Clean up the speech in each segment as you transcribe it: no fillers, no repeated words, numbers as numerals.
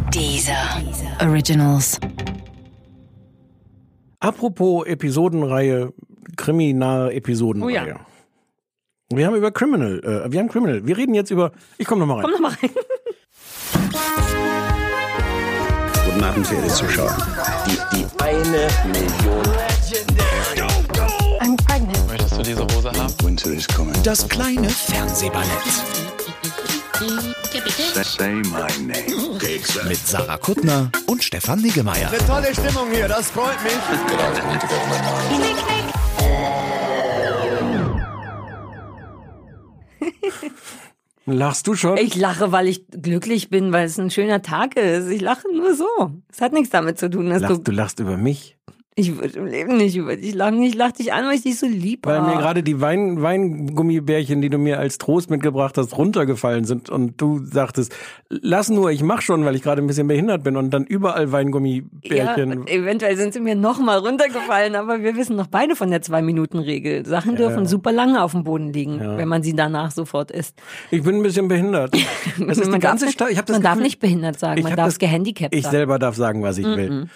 Dieser Originals. Apropos Episodenreihe, kriminale Episodenreihe. Oh ja. Wir haben Criminal. Wir reden jetzt über... Ich komme nochmal rein. Komm noch mal rein. Guten Abend, verehrte Zuschauer. Die 1 Million. I'm pregnant. Möchtest du diese Hose haben? Winter is coming. Das kleine Fernsehballett. Say my name. Mit Sarah Kuttner und Stefan Niggemeier. Eine tolle Stimmung hier, das freut mich. Lachst du schon? Ich lache, weil ich glücklich bin, weil es ein schöner Tag ist. Ich lache nur so. Es hat nichts damit zu tun, dass Du lachst über mich? Ich würde im Leben nicht über dich lachen. Ich lache dich an, weil ich dich so lieb Weil habe. mir gerade die Weingummibärchen, die du mir als Trost mitgebracht hast, runtergefallen sind und du sagtest, lass nur, ich mach schon, weil ich gerade ein bisschen behindert bin und dann überall Weingummibärchen. Ja, eventuell sind sie mir nochmal runtergefallen, aber wir wissen noch beide von der 2-Minuten-Regel. Sachen dürfen super lange auf dem Boden liegen, wenn man sie danach sofort isst. Ich bin ein bisschen behindert. Das ist die ganze Stadt. Man darf nicht behindert sagen, man darf gehandicapt sagen. Ich selber darf sagen, was ich will.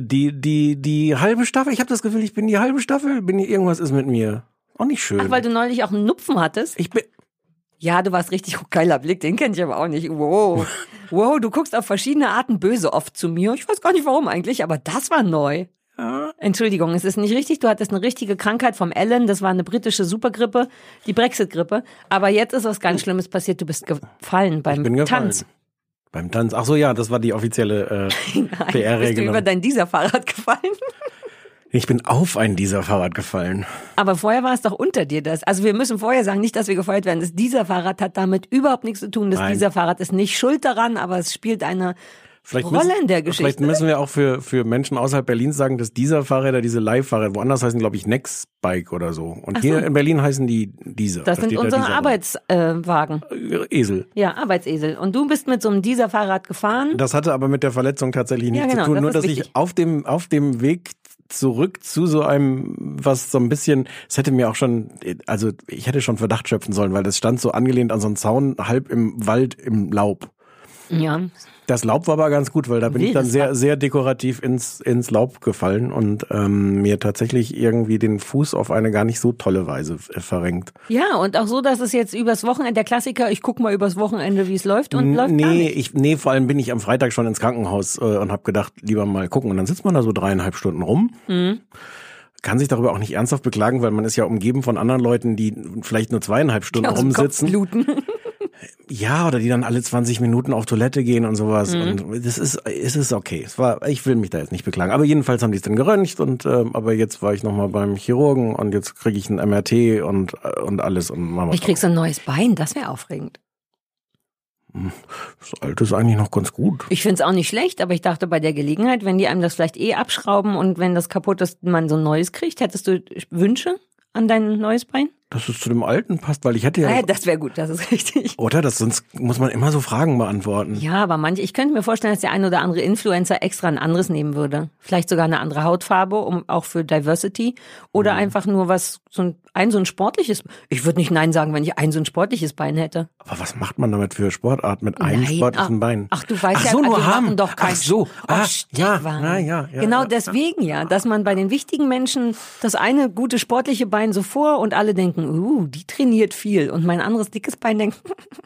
Die halbe Staffel, ich habe das Gefühl, ich bin die halbe Staffel, irgendwas ist mit mir. Auch nicht schön. Ach, weil du neulich auch einen Nupfen hattest? Ich bin... Ja, du warst richtig geiler Blick, den kenn ich aber auch nicht. Wow. Wow, du guckst auf verschiedene Arten böse oft zu mir. Ich weiß gar nicht warum eigentlich, aber das war neu. Ja. Entschuldigung, es ist nicht richtig. Du hattest eine richtige Krankheit vom Allen. Das war eine britische Supergrippe, die Brexit-Grippe. Aber jetzt ist was ganz Schlimmes passiert. Du bist gefallen beim Tanz. Beim Tanz. Ach so, ja, das war die offizielle PR-Regelung. Bist du über dein Dieser-Fahrrad gefallen? Ich bin auf ein Dieser-Fahrrad gefallen. Aber vorher war es doch unter dir das. Also wir müssen vorher sagen, nicht, dass wir gefeuert werden. Das Dieser-Fahrrad hat damit überhaupt nichts zu tun. Das Dieser-Fahrrad ist nicht schuld daran, aber es spielt eine Rolle in der Geschichte. Vielleicht müssen wir auch für Menschen außerhalb Berlins sagen, dass dieser Fahrräder, diese Leihfahrräder, woanders heißen, glaube ich, Nextbike oder so. Und hier in Berlin heißen die diese. Das sind unsere Arbeitswagen. Esel. Ja, Arbeitsesel. Und du bist mit so einem Dieser-Fahrrad gefahren? Das hatte aber mit der Verletzung tatsächlich nichts zu tun. Nur, dass ich auf dem Weg zurück zu so einem, was so ein bisschen, es hätte mir auch schon, also ich hätte schon Verdacht schöpfen sollen, weil das stand so angelehnt an so einen Zaun, halb im Wald, im Laub. Ja. Das Laub war aber ganz gut, weil da bin ich dann sehr, sehr dekorativ ins Laub gefallen und mir tatsächlich irgendwie den Fuß auf eine gar nicht so tolle Weise verrenkt. Ja, und auch so, dass es jetzt übers Wochenende, der Klassiker, ich guck mal übers Wochenende, wie es läuft und läuft gar nicht. Vor allem bin ich am Freitag schon ins Krankenhaus und habe gedacht, lieber mal gucken. Und dann sitzt man da so 3,5 Stunden rum. Mhm. Kann sich darüber auch nicht ernsthaft beklagen, weil man ist ja umgeben von anderen Leuten, die vielleicht nur 2,5 Stunden rumsitzen. Ja, oder die dann alle 20 Minuten auf Toilette gehen und sowas. Und es ist okay. Ich will mich da jetzt nicht beklagen. Aber jedenfalls haben die es dann geröntgt und aber jetzt war ich nochmal beim Chirurgen und jetzt kriege ich ein MRT und alles. Und ich krieg so ein neues Bein, das wäre aufregend. Das alte ist eigentlich noch ganz gut. Ich find's auch nicht schlecht, aber ich dachte bei der Gelegenheit, wenn die einem das vielleicht abschrauben und wenn das kaputt ist, man so ein neues kriegt, hättest du Wünsche an dein neues Bein? Dass es zu dem alten passt, weil ich hätte ja... Das wäre gut, das ist richtig. Oder? Sonst muss man immer so Fragen beantworten. Ja, aber ich könnte mir vorstellen, dass der ein oder andere Influencer extra ein anderes nehmen würde. Vielleicht sogar eine andere Hautfarbe, auch für Diversity. Oder einfach nur so ein sportliches... Ich würde nicht Nein sagen, wenn ich so ein sportliches Bein hätte. Aber was macht man damit für Sportart mit einem sportlichen Bein? Ach, du weißt so, wir machen doch kein... Ach so. Ja. Genau deswegen dass man bei den wichtigen Menschen das eine gute sportliche Bein so vor und alle denken, die trainiert viel. Und mein anderes dickes Bein denkt,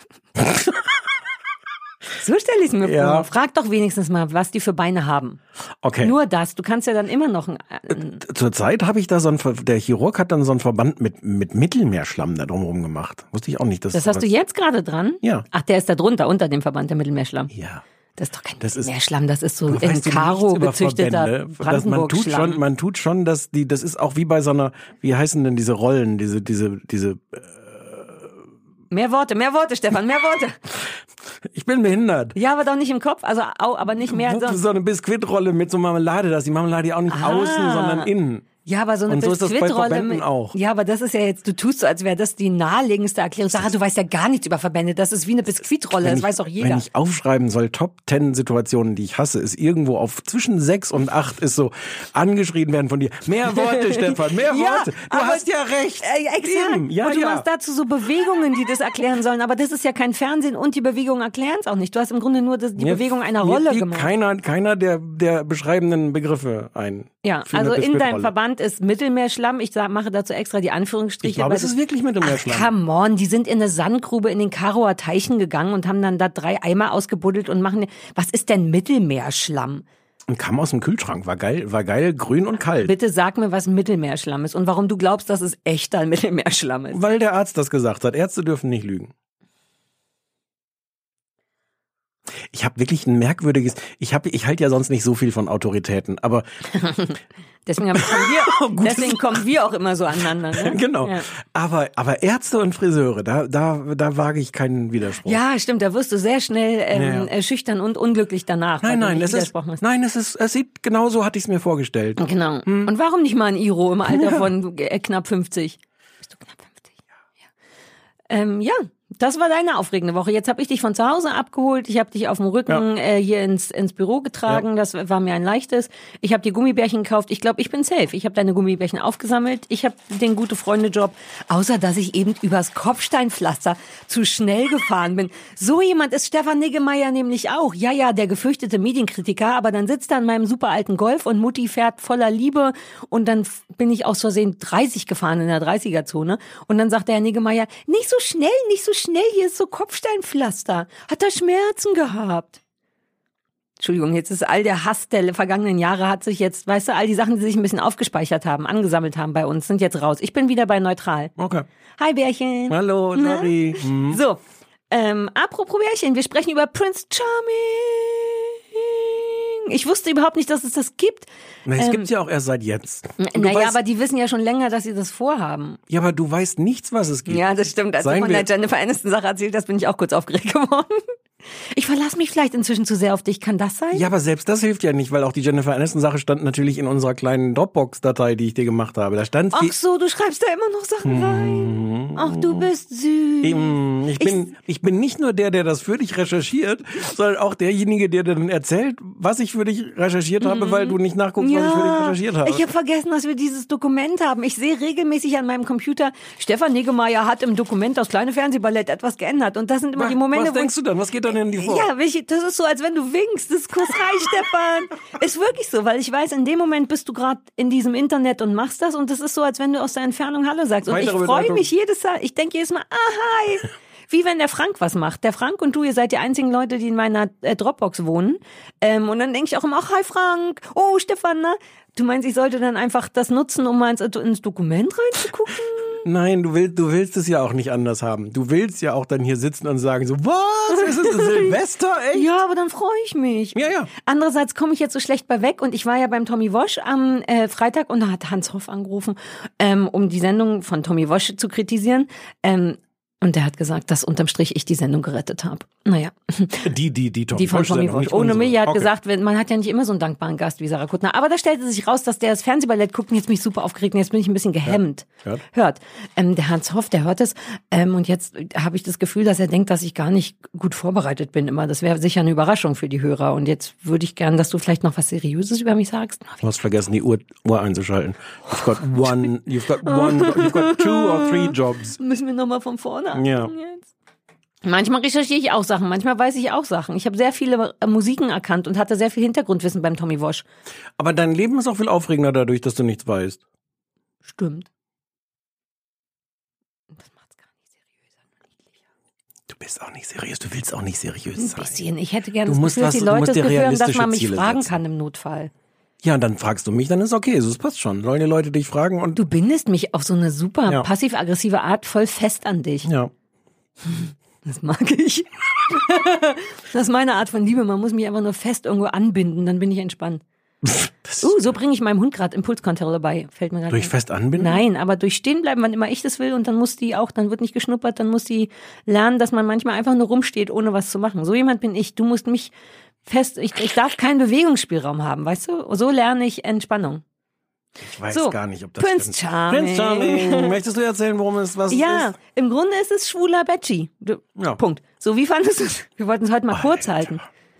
so stelle ich es mir vor. Frag doch wenigstens mal, was die für Beine haben. Okay. Nur das. Du kannst ja dann immer noch Zurzeit habe ich da der Chirurg hat dann so einen Verband mit Mittelmeerschlamm da drumherum gemacht. Wusste ich auch nicht. Das hast du jetzt gerade dran? Ja. Ach, der ist da drunter, unter dem Verband, der Mittelmeerschlamm. Ja. Das ist doch kein Mittelmeerschlamm, das ist so in Karo gezüchteter Brandenburg-Schlamm. Man tut schon, das ist auch wie bei so einer, wie heißen denn diese Rollen, diese Mehr Worte, Stefan, mehr Worte. Ich bin behindert. Ja, aber doch nicht im Kopf, aber nicht mehr. So eine Biskuitrolle mit so Marmelade, dass die Marmelade auch nicht außen, sondern innen. Ja, aber so eine Und so ist das bei Biskuitrolle Verbänden auch. Ja, aber das ist ja jetzt, du tust so, als wäre das die naheliegendste Erklärung. Sarah, du weißt ja gar nichts über Verbände. Das ist wie eine Biskuitrolle, das weiß doch jeder. Wenn ich aufschreiben soll, Top 10 Situationen, die ich hasse, ist irgendwo auf zwischen 6 und 8 ist so angeschrien werden von dir. Mehr Worte, Stefan, mehr Ja, Worte. Du aber- hast ja recht. Exakt. Eben. Ja, und du ja. machst dazu so Bewegungen, die das erklären sollen. Aber das ist ja kein Fernsehen und die Bewegungen erklären es auch nicht. Du hast im Grunde nur die Bewegung einer Mir Rolle fiel gemacht. Keiner der beschreibenden Begriffe ein. Ja, für eine also in deinem Biskuitrolle. Verband ist Mittelmeerschlamm. Ich mache dazu extra die Anführungsstriche. Ich glaube, weil es ist das- wirklich Mittelmeerschlamm. Come on, die sind in eine Sandgrube in den Karower Teichen gegangen und haben dann da 3 Eimer ausgebuddelt und machen. Was ist denn Mittelmeerschlamm? Und kam aus dem Kühlschrank. War geil, grün und kalt. Bitte sag mir, was Mittelmeerschlamm ist und warum du glaubst, dass es echter Mittelmeerschlamm ist. Weil der Arzt das gesagt hat. Ärzte dürfen nicht lügen. Ich habe wirklich ein merkwürdiges, ich halte ja sonst nicht so viel von Autoritäten, aber Deswegen kommen wir auch immer so aneinander. Ne? genau. Ja. Aber Ärzte und Friseure, da wage ich keinen Widerspruch. Ja, stimmt, da wirst du sehr schnell Ja. schüchtern und unglücklich danach. weil du nicht widersprochen hast. es sieht genau so, hatte ich es mir vorgestellt. Genau. Und warum nicht mal ein Iro im Alter von knapp 50? Bist du knapp 50? Ja. Das war deine aufregende Woche. Jetzt habe ich dich von zu Hause abgeholt. Ich habe dich auf dem Rücken hier ins Büro getragen. Ja. Das war mir ein leichtes. Ich habe dir Gummibärchen gekauft. Ich glaube, ich bin safe. Ich habe deine Gummibärchen aufgesammelt. Ich habe den Gute-Freunde-Job. Außer, dass ich eben übers Kopfsteinpflaster zu schnell gefahren bin. So jemand ist Stefan Niggemeier nämlich auch. Ja, der gefürchtete Medienkritiker. Aber dann sitzt er in meinem super alten Golf und Mutti fährt voller Liebe. Und dann bin ich aus Versehen 30 gefahren in der 30er-Zone. Und dann sagt der Herr Niggemeier, nicht so schnell, hier ist so Kopfsteinpflaster. Hat er Schmerzen gehabt? Entschuldigung, jetzt ist all der Hass der vergangenen Jahre hat sich jetzt, weißt du, all die Sachen, die sich ein bisschen aufgespeichert haben, angesammelt haben bei uns, sind jetzt raus. Ich bin wieder bei Neutral. Okay. Hi Bärchen. Hallo, sorry. So, apropos Bärchen, wir sprechen über Prince Charming. Ich wusste überhaupt nicht, dass es das gibt. Na, es gibt's ja auch erst seit jetzt. Und du Naja, weißt, aber die wissen ja schon länger, dass sie das vorhaben. ja, aber du weißt nichts, was es gibt. Ja, das stimmt. Als du Seien von wir- der Jennifer Aniston Sache erzählt hast, bin ich auch kurz aufgeregt geworden. Ich verlasse mich vielleicht inzwischen zu sehr auf dich. Kann das sein? Ja, aber selbst das hilft ja nicht, weil auch die Jennifer Aniston-Sache stand natürlich in unserer kleinen Dropbox-Datei, die ich dir gemacht habe. Da stand Ach so, du schreibst da immer noch Sachen rein. Ach, du bist süß. ich bin nicht nur der das für dich recherchiert, sondern auch derjenige, der dir dann erzählt, was ich für dich recherchiert habe, weil du nicht nachguckst, was ich für dich recherchiert habe. Ich habe vergessen, dass wir dieses Dokument haben. Ich sehe regelmäßig an meinem Computer, Stefan Niggemeier hat im Dokument das kleine Fernsehballett etwas geändert. Und das sind immer die Momente, was denkst du dann? Was geht dann in die vor? Ja, das ist so, als wenn du winkst. Das ist Kuss rein, Stefan. Ist wirklich so, weil ich weiß, in dem Moment bist du gerade in diesem Internet und machst das und das ist so, als wenn du aus der Entfernung Hallo sagst. Und Weitere ich freue Bedeutung. mich ich denke jedes Mal, hi. Wie wenn der Frank was macht. Der Frank und du, ihr seid die einzigen Leute, die in meiner Dropbox wohnen. Und dann denke ich auch immer, hi Frank. Oh, Stefan, na? Du meinst, ich sollte dann einfach das nutzen, um mal ins Dokument reinzugucken? Nein, du willst es ja auch nicht anders haben. Du willst ja auch dann hier sitzen und sagen so, was? Ist es Silvester, echt? Ja, aber dann freue ich mich. Ja. Andererseits komme ich jetzt so schlecht bei weg und ich war ja beim Tommy Walsh am Freitag und da hat Hans Hoff angerufen, um die Sendung von Tommy Walsh zu kritisieren. Und der hat gesagt, dass unterm Strich ich die Sendung gerettet habe. Naja. Die von Tommy Walsh. Ohne mich, er hat Okay. gesagt, man hat ja nicht immer so einen dankbaren Gast wie Sarah Kuttner. Aber da stellte sich raus, dass der das Fernsehballett guckt und jetzt bin ich super aufgeregt und jetzt bin ich ein bisschen gehemmt. Ja. Hört. Der Hans Hoff, der hört es. Und jetzt habe ich das Gefühl, dass er denkt, dass ich gar nicht gut vorbereitet bin immer. Das wäre sicher eine Überraschung für die Hörer. Und jetzt würde ich gern, dass du vielleicht noch was Seriöses über mich sagst. Du hast vergessen, die Uhr einzuschalten. You've got 2 or 3 jobs. Müssen wir nochmal von vorne anfangen Ja. jetzt? Manchmal recherchiere ich auch Sachen, manchmal weiß ich auch Sachen. Ich habe sehr viele Musiken erkannt und hatte sehr viel Hintergrundwissen beim Tommy Walsh. Aber dein Leben ist auch viel aufregender dadurch, dass du nichts weißt. Stimmt. Das macht's gar nicht seriöser, nur niedlicher. Du bist auch nicht seriös, du willst auch nicht seriös Ein sein. bisschen. Ich hätte gerne Du das musst Gefühl, dass die du musst Leute das dir Gefühl haben, dass realistische man mich Ziele fragen setzen. kann im Notfall. Ja, und dann fragst du mich, dann ist okay, so, das passt schon. Sollen die Leute dich fragen und Du bindest mich auf so eine super Ja. passiv-aggressive Art voll fest an dich. ja. Das mag ich. Das ist meine Art von Liebe. Man muss mich einfach nur fest irgendwo anbinden, dann bin ich entspannt. So bringe ich meinem Hund gerade Impulskontrolle bei. Fällt mir gerade Durch ein. fest anbinden? Nein, aber durch stehen bleiben, wann immer ich das will und dann muss die auch, dann wird nicht geschnuppert, dann muss die lernen, dass man manchmal einfach nur rumsteht, ohne was zu machen. So jemand bin ich. Du musst mich fest, ich darf keinen Bewegungsspielraum haben, weißt du? So lerne ich Entspannung. Ich weiß So, gar nicht, ob das Prince stimmt. Charming. Prince Charming. Möchtest du erzählen, worum es was Ja, ist? im Grunde ist es schwuler Betschi. Ja. Punkt. So, wie fandest du es? Wir wollten es heute mal kurz halten.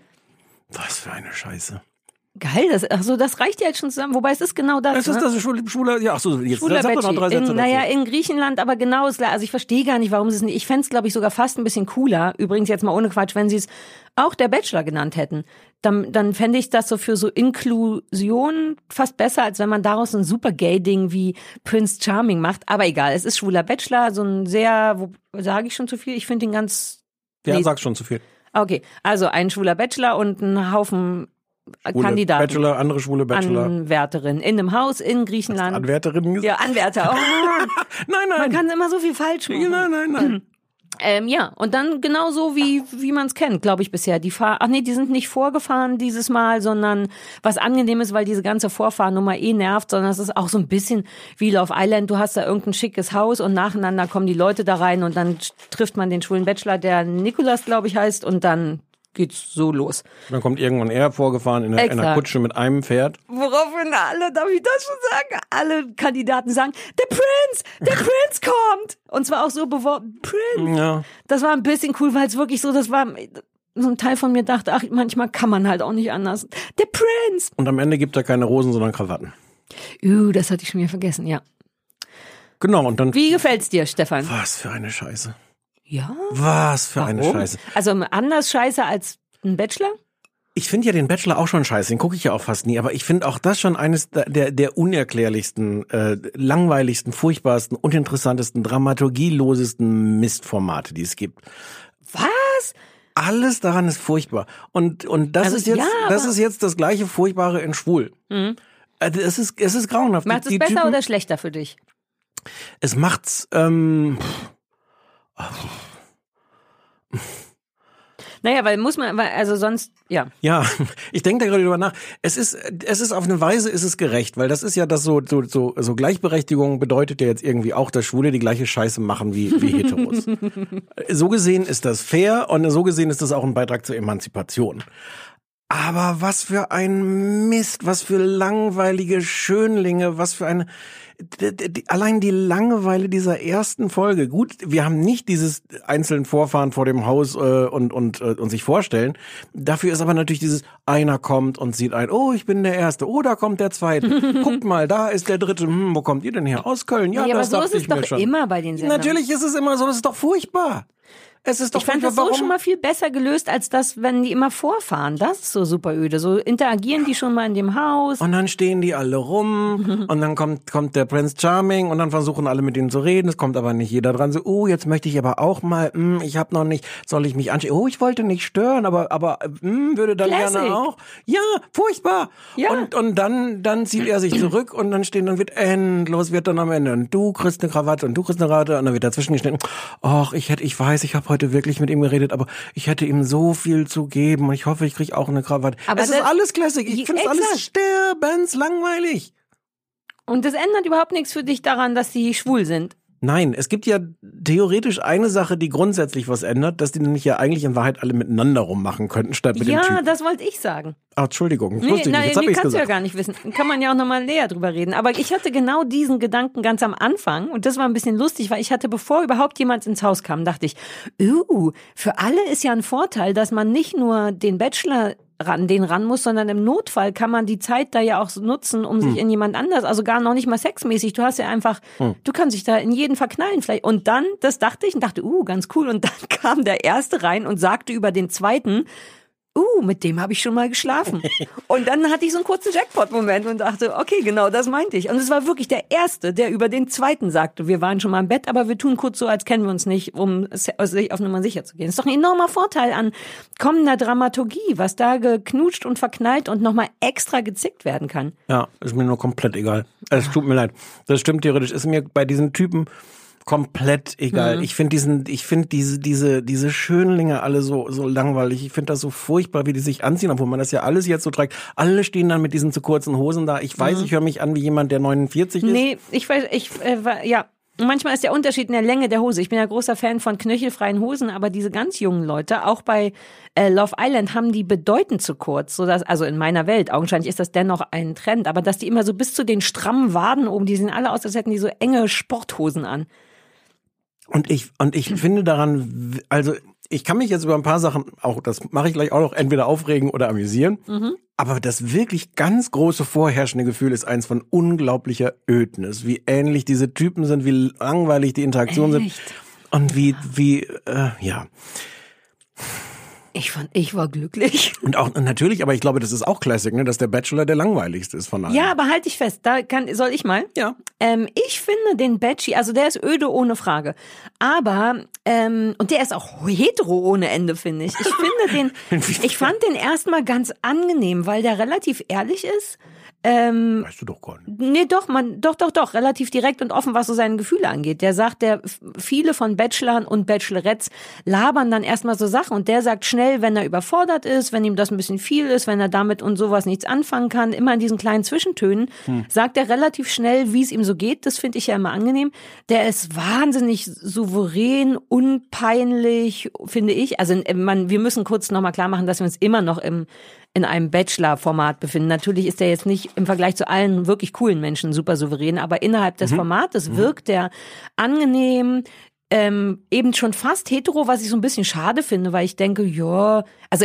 Was für eine Scheiße. Geil, das reicht ja jetzt schon zusammen. Wobei es ist genau das. Es ist das schwuler, ja, ach so, jetzt Schwuler sag doch noch 3 Sätze dazu. in Griechenland, aber genau ist klar. Also ich verstehe gar nicht, warum sie es nicht. Ich fände es, glaube ich, sogar fast ein bisschen cooler. Übrigens jetzt mal ohne Quatsch, wenn sie es auch der Bachelor genannt hätten. Dann fände ich das so für so Inklusion fast besser, als wenn man daraus ein super Gay-Ding wie Prince Charming macht. Aber egal, es ist schwuler Bachelor, so ein sehr, sage ich schon zu viel? Ich finde ihn ganz... Ja, sag's schon zu viel. Okay, also ein schwuler Bachelor und ein Haufen Kandidaten. Bachelor, andere schwule Bachelor. Anwärterin in einem Haus in Griechenland. Anwärterinnen gesagt? Ja, Anwärter. Oh, Nein. man kann immer so viel falsch machen. Nein. Ja, und dann genauso wie man es kennt, glaube ich bisher. Die sind nicht vorgefahren dieses Mal, sondern was angenehm ist, weil diese ganze Vorfahrnummer nervt, sondern es ist auch so ein bisschen wie Love Island. Du hast da irgendein schickes Haus und nacheinander kommen die Leute da rein und dann trifft man den schwulen Bachelor, der Nikolas, glaube ich, heißt, und dann geht's so los. Dann kommt irgendwann er vorgefahren in einer Kutsche mit einem Pferd. Woraufhin alle, darf ich das schon sagen, alle Kandidaten sagen, der Prinz kommt. Und zwar auch so beworben, Prinz. Ja. Das war ein bisschen cool, weil es wirklich so, das war so ein Teil von mir dachte, ach, manchmal kann man halt auch nicht anders. Der Prinz. Und am Ende gibt er keine Rosen, sondern Krawatten. Das hatte ich schon wieder vergessen, ja. Genau, und dann... Wie gefällt's dir, Stefan? Was für eine Scheiße. Ja. Was für eine Scheiße. Also anders scheiße als ein Bachelor? Ich finde ja den Bachelor auch schon scheiße, den gucke ich ja auch fast nie, aber ich finde auch das schon eines der unerklärlichsten, langweiligsten, furchtbarsten, uninteressantesten, dramaturgielosesten Mistformate, die es gibt. Was? Alles daran ist furchtbar. Und das Also, ist jetzt, ja, das ist jetzt das gleiche Furchtbare in Schwul. Es ist grauenhaft. Macht es besser Typen, oder schlechter für dich? Es macht's, Naja, weil also sonst, ja. Ja, ich denke da gerade drüber nach. Es ist auf eine Weise ist es gerecht, weil das ist ja das so Gleichberechtigung bedeutet ja jetzt irgendwie auch, dass Schwule die gleiche Scheiße machen wie Heteros. So gesehen ist das fair und so gesehen ist das auch ein Beitrag zur Emanzipation. Aber was für ein Mist, was für langweilige Schönlinge, was für eine... Allein die Langeweile dieser ersten Folge. Gut, wir haben nicht dieses einzelnen Vorfahren vor dem Haus und sich vorstellen. Dafür ist aber natürlich dieses, einer kommt und sieht ein, oh, ich bin der Erste, oh, da kommt der Zweite. Guckt mal, da ist der Dritte. Wo kommt ihr denn her? Aus Köln. Ja, aber das so ist dachte es ich mir doch schon. immer bei den Sendern. Natürlich ist es immer so, es ist doch furchtbar. Es ist doch Ich fand das so warum? schon mal viel besser gelöst, als das, wenn die immer vorfahren. Das ist so super öde. So interagieren die schon mal in dem Haus. Und dann stehen die alle rum und dann kommt der Prince Charming und dann versuchen alle mit ihnen zu reden. Es kommt aber nicht jeder dran. So, oh, jetzt möchte ich aber auch mal, ich habe noch nicht, soll ich mich anschauen? Oh, ich wollte nicht stören, aber würde dann Classic. gerne auch. Ja, furchtbar. Ja. Und dann zieht er sich zurück und dann wird wird dann am Ende. Und du kriegst eine Krawatte und du kriegst eine Krawatte und dann wird dazwischen geschnitten. Och, ich habe heute wirklich mit ihm geredet, aber ich hätte ihm so viel zu geben und ich hoffe, ich kriege auch eine Krawatte. Aber es ist alles Classic. Ich finde es alles sterbenslangweilig. Und das ändert überhaupt nichts für dich daran, dass sie schwul sind. Nein, es gibt ja theoretisch eine Sache, die grundsätzlich was ändert, dass die nämlich ja eigentlich in Wahrheit alle miteinander rummachen könnten, statt mit dem Typen. Ja, das wollte ich sagen. Ach, Entschuldigung, das wusste ich nicht. Jetzt hab Nee, ich's kannst du ja gesagt. gar nicht wissen. Kann man ja auch nochmal näher drüber reden. Aber ich hatte genau diesen Gedanken ganz am Anfang und das war ein bisschen lustig, weil ich hatte, bevor überhaupt jemand ins Haus kam, dachte ich, für alle ist ja ein Vorteil, dass man nicht nur den Bachelor ran muss, sondern im Notfall kann man die Zeit da ja auch so nutzen, um sich in jemand anders, also gar noch nicht mal sexmäßig, du hast ja einfach, du kannst dich da in jeden verknallen vielleicht. Und dann, das dachte ich und dachte, ganz cool. Und dann kam der Erste rein und sagte über den Zweiten, mit dem habe ich schon mal geschlafen. Und dann hatte ich so einen kurzen Jackpot-Moment und dachte, okay, genau, das meinte ich. Und es war wirklich der Erste, der über den Zweiten sagte, wir waren schon mal im Bett, aber wir tun kurz so, als kennen wir uns nicht, um auf Nummer sicher zu gehen. Das ist doch ein enormer Vorteil an kommender Dramaturgie, was da geknutscht und verknallt und nochmal extra gezickt werden kann. Ja, ist mir nur komplett egal. Es tut mir leid. Das stimmt theoretisch. Ist mir bei diesen Typen komplett egal. Ich finde diese Schönlinge alle so langweilig. Ich finde das so furchtbar, wie die sich anziehen, obwohl man das ja alles jetzt so trägt. Alle stehen dann mit diesen zu kurzen Hosen da. Ich weiß, ich höre mich an wie jemand, der 49 ist. Nee, ich weiß, ja. Und manchmal ist der Unterschied in der Länge der Hose. Ich bin ja großer Fan von knöchelfreien Hosen, aber diese ganz jungen Leute, auch bei Love Island, haben die bedeutend zu kurz. Sodass, also in meiner Welt, augenscheinlich ist das dennoch ein Trend, aber dass die immer so bis zu den strammen Waden oben, die sehen alle aus, als hätten die so enge Sporthosen an. Und ich finde daran, also ich kann mich jetzt über ein paar Sachen, auch das mache ich gleich auch noch, entweder aufregen oder amüsieren. Aber das wirklich ganz große vorherrschende Gefühl ist eins von unglaublicher Ödnis. Wie ähnlich diese Typen sind, wie langweilig die Interaktionen sind. Und ja. Ich war glücklich. Und natürlich, aber ich glaube, das ist auch Classic, ne, dass der Bachelor der langweiligste ist von allen. Ja, aber halt dich fest, soll ich mal? Ja. Ich finde den Bachelor, also der ist öde ohne Frage. Aber, und der ist auch hetero ohne Ende, finde ich. Ich fand den erstmal ganz angenehm, weil der relativ ehrlich ist. Weißt du doch gar nicht. Nee, doch, relativ direkt und offen, was so seine Gefühle angeht. Der sagt, viele von Bachelorn und Bachelorettes labern dann erstmal so Sachen und der sagt schnell, wenn er überfordert ist, wenn ihm das ein bisschen viel ist, wenn er damit und sowas nichts anfangen kann, immer in diesen kleinen Zwischentönen, sagt er relativ schnell, wie es ihm so geht. Das finde ich ja immer angenehm. Der ist wahnsinnig souverän, unpeinlich, finde ich. Also wir müssen kurz nochmal klar machen, dass wir uns immer noch in einem Bachelor-Format befinden. Natürlich ist er jetzt nicht im Vergleich zu allen wirklich coolen Menschen super souverän, aber innerhalb des Formates wirkt er angenehm, eben schon fast hetero, was ich so ein bisschen schade finde, weil ich denke, ja, also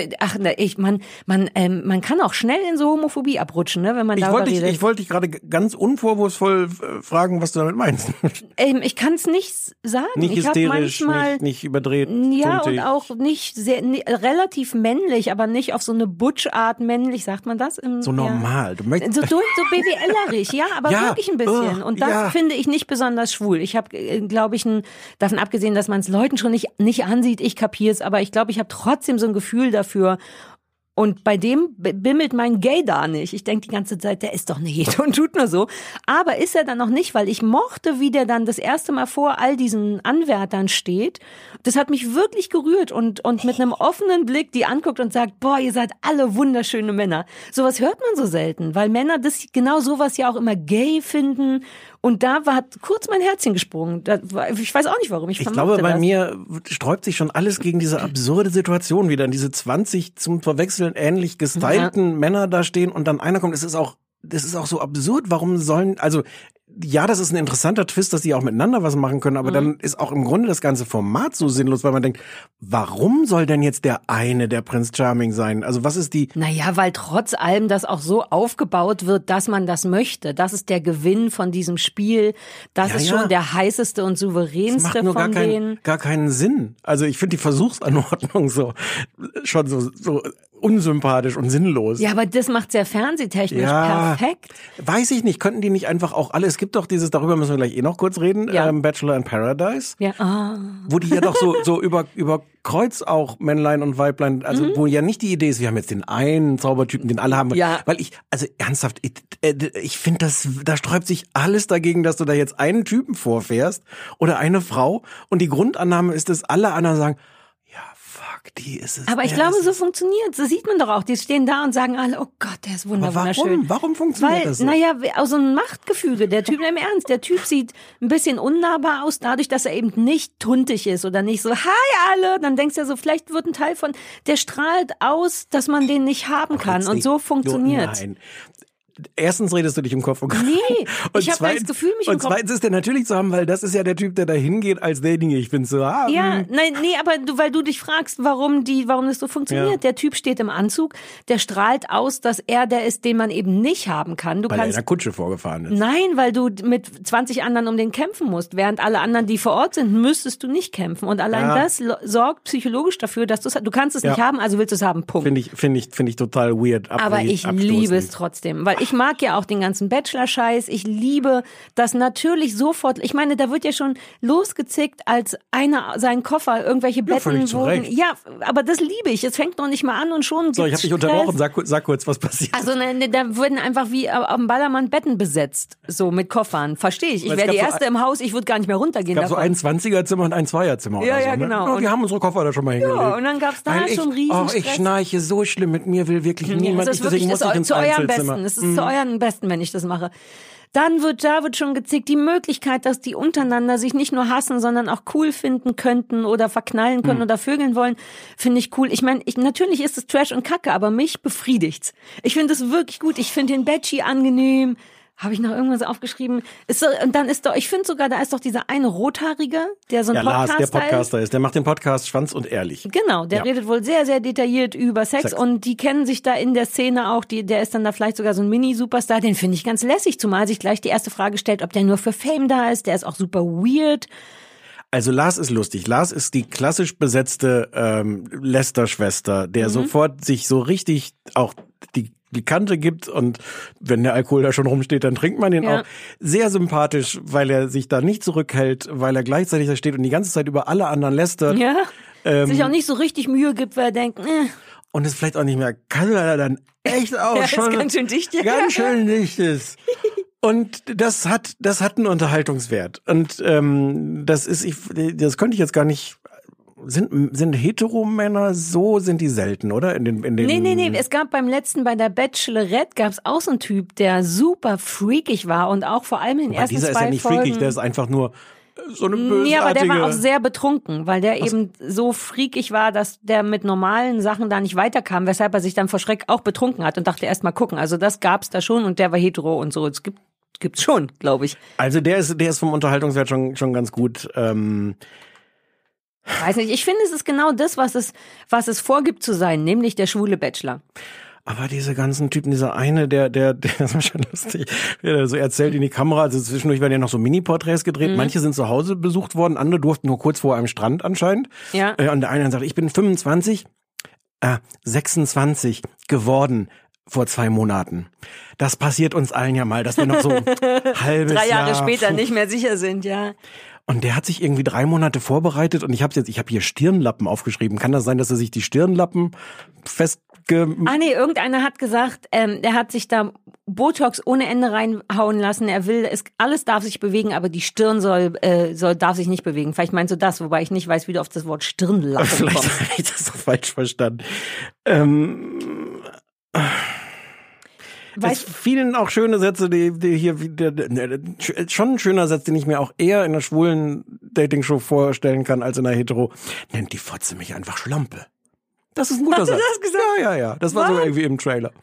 man kann auch schnell in so Homophobie abrutschen, ne, wenn man darüber redet. Ich wollte dich gerade ganz unvorwurfsvoll fragen, was du damit meinst. Ich kann es nicht sagen. Nicht hysterisch, nicht überdreht. Ja, tuntig. und auch nicht relativ männlich, aber nicht auf so eine Butch-Art männlich, sagt man das? So normal. Du möchtest so BWLerig, ja, aber ja, wirklich ein bisschen. Und das finde ich nicht besonders schwul. Ich habe, glaube ich, davon abgesehen, dass man es Leuten schon nicht ansieht, ich kapier's, aber ich glaube, ich habe trotzdem so ein Gefühl dafür. Und bei dem bimmelt mein Gay da nicht. Ich denke die ganze Zeit, der ist doch eine Hetero und tut nur so. Aber ist er dann noch nicht, weil ich mochte, wie der dann das erste Mal vor all diesen Anwärtern steht. Das hat mich wirklich gerührt und mit einem offenen Blick die anguckt und sagt, boah, ihr seid alle wunderschöne Männer. Sowas hört man so selten, weil Männer das genau sowas ja auch immer gay finden. Und da hat kurz mein Herzchen gesprungen. Ich weiß auch nicht warum. Ich glaube, bei mir sträubt sich schon alles gegen diese absurde Situation wieder. Diese 20 zum Verwechseln ähnlich gestylten Männer da stehen und dann einer kommt. Das ist auch so absurd. Warum sollen, also, ja, das ist ein interessanter Twist, dass die auch miteinander was machen können, aber dann ist auch im Grunde das ganze Format so sinnlos, weil man denkt, warum soll denn jetzt der eine der Prince Charming sein? Also was ist die... Naja, weil trotz allem das auch so aufgebaut wird, dass man das möchte. Das ist der Gewinn von diesem Spiel. Das ist schon der heißeste und souveränste von denen. Gar keinen Sinn. Also ich finde die Versuchsanordnung schon so unsympathisch und sinnlos. Ja, aber das macht's ja fernsehtechnisch perfekt. Weiß ich nicht, könnten die nicht einfach auch alle, es gibt doch dieses, darüber müssen wir gleich noch kurz reden, Bachelor in Paradise. Ja. Wo die ja doch so über Kreuz auch Männlein und Weiblein, also wo ja nicht die Idee ist, wir haben jetzt den einen Zaubertypen, den alle haben. Ja. Weil ernsthaft, ich finde da sträubt sich alles dagegen, dass du da jetzt einen Typen vorfährst oder eine Frau und die Grundannahme ist, dass alle anderen sagen, die ist es. Aber ich glaube, so funktioniert. So sieht man doch auch. Die stehen da und sagen alle, oh Gott, der ist wunderschön. Warum funktioniert das so? Naja, aus so einem Machtgefüge. Der Typ, im Ernst, der Typ sieht ein bisschen unnahbar aus, dadurch, dass er eben nicht tuntig ist oder nicht so, hi alle. Dann denkst du ja so, vielleicht wird ein Teil von, der strahlt aus, dass man den nicht haben kann. Und so funktioniert. Nein. Erstens redest du dich im Kopf. Nee, ich habe das Gefühl, mich im Kopf... Und zweitens ist der natürlich zu haben, weil das ist ja der Typ, der da hingeht als derjenige, ich bin zu haben. Ja, nein, aber weil du dich fragst, warum das so funktioniert. Ja. Der Typ steht im Anzug, der strahlt aus, dass er der ist, den man eben nicht haben kann. Weil er in der Kutsche vorgefahren ist. Nein, weil du mit 20 anderen um den kämpfen musst. Während alle anderen, die vor Ort sind, müsstest du nicht kämpfen. Und allein das sorgt psychologisch dafür, dass du kannst es nicht haben, also willst du es haben, Punkt. Finde ich total weird. Aber ich liebe es trotzdem, weil ich mag ja auch den ganzen Bachelor-Scheiß. Ich liebe das natürlich sofort. Ich meine, da wird ja schon losgezickt, als einer seinen Koffer, irgendwelche Betten wurden. Ja, aber das liebe ich. Es fängt noch nicht mal an und schon. So, ich habe dich unterbrochen. Sag kurz, was passiert. Also da wurden einfach wie auf dem Ballermann Betten besetzt, so mit Koffern. Verstehe ich. Ich wäre die Erste im Haus. Ich würde gar nicht mehr runtergehen. Es gab so ein 20er-Zimmer und ein Zweierzimmer. Ja, oder so, ja, genau. Ne? Oh, wir haben unsere Koffer da schon mal hingelegt. Ja, und dann gab's da schon riesen ich schnarche so schlimm. Mit mir will wirklich niemand. Das ist wirklich zu eurem Besten. Es ist ist zu euren Besten, wenn ich das mache. Dann wird schon gezickt, die Möglichkeit, dass die untereinander sich nicht nur hassen, sondern auch cool finden könnten oder verknallen können oder vögeln wollen, finde ich cool. Ich meine, natürlich ist es Trash und Kacke, aber mich befriedigt's. Ich finde es wirklich gut. Ich finde den Becci angenehm. Habe ich noch irgendwas aufgeschrieben? Und dann ist doch, ich finde sogar, da ist doch dieser eine Rothaarige, der so ein Podcaster Lars, der Podcaster ist. Der macht den Podcast Schwanz und Ehrlich. Genau, der redet wohl sehr, sehr detailliert über Sex und die kennen sich da in der Szene auch. Der ist dann da vielleicht sogar so ein Mini-Superstar. Den finde ich ganz lässig, zumal sich gleich die erste Frage stellt, ob der nur für Fame da ist. Der ist auch super weird. Also Lars ist lustig. Lars ist die klassisch besetzte Lester-Schwester, der sofort sich so richtig auch die Kante gibt und wenn der Alkohol da schon rumsteht, dann trinkt man den auch. Sehr sympathisch, weil er sich da nicht zurückhält, weil er gleichzeitig da steht und die ganze Zeit über alle anderen lästert. Ja, sich auch nicht so richtig Mühe gibt, weil er denkt, und es vielleicht auch nicht mehr kann, weil er dann echt auch schon ist ganz schön dicht. Ganz schön dicht ist. Und das hat einen Unterhaltungswert. Und das könnte ich jetzt gar nicht. Sind Heteromänner sind die selten, oder? Nee. Es gab bei der Bachelorette gab's auch so einen Typ, der super freakig war und auch vor allem in den ersten 2 Folgen. Dieser ist ja nicht freakig, der ist einfach nur so eine bösartige... Nee, aber der war auch sehr betrunken, weil der eben so freakig war, dass der mit normalen Sachen da nicht weiterkam, weshalb er sich dann vor Schreck auch betrunken hat und dachte erst mal gucken. Also das gab's da schon und der war hetero und so. Es gibt's schon, glaube ich. Also der ist vom Unterhaltungswert schon ganz gut. Weiß nicht, ich finde, es ist genau das, was es vorgibt zu sein, nämlich der schwule Bachelor. Aber diese ganzen Typen, dieser eine, der das war schon lustig, der so erzählt in die Kamera, also zwischendurch werden ja noch so Mini-Porträts gedreht, manche sind zu Hause besucht worden, andere durften nur kurz vor einem Strand anscheinend. Ja. Und der eine dann sagt, ich bin 26 geworden vor 2 Monaten. Das passiert uns allen ja mal, dass wir noch so halbes 3 Jahre Jahr später nicht mehr sicher sind, ja. Und der hat sich irgendwie 3 Monate vorbereitet und ich habe hier Stirnlappen aufgeschrieben. Kann das sein, dass er sich die Stirnlappen irgendeiner hat gesagt, er hat sich da Botox ohne Ende reinhauen lassen. Er will, alles darf sich bewegen, aber die Stirn darf sich nicht bewegen. Vielleicht meinst du das, wobei ich nicht weiß, wie du auf das Wort Stirnlappen kommst. Vielleicht habe ich das so falsch verstanden. Es fielen auch schöne Sätze, die hier schon ein schöner Satz, den ich mir auch eher in einer schwulen Dating-Show vorstellen kann als in einer Hetero. Nennt die Fotze mich einfach Schlampe. Das ist ein guter Satz. Hast du das gesagt? Ja. Das war so irgendwie im Trailer.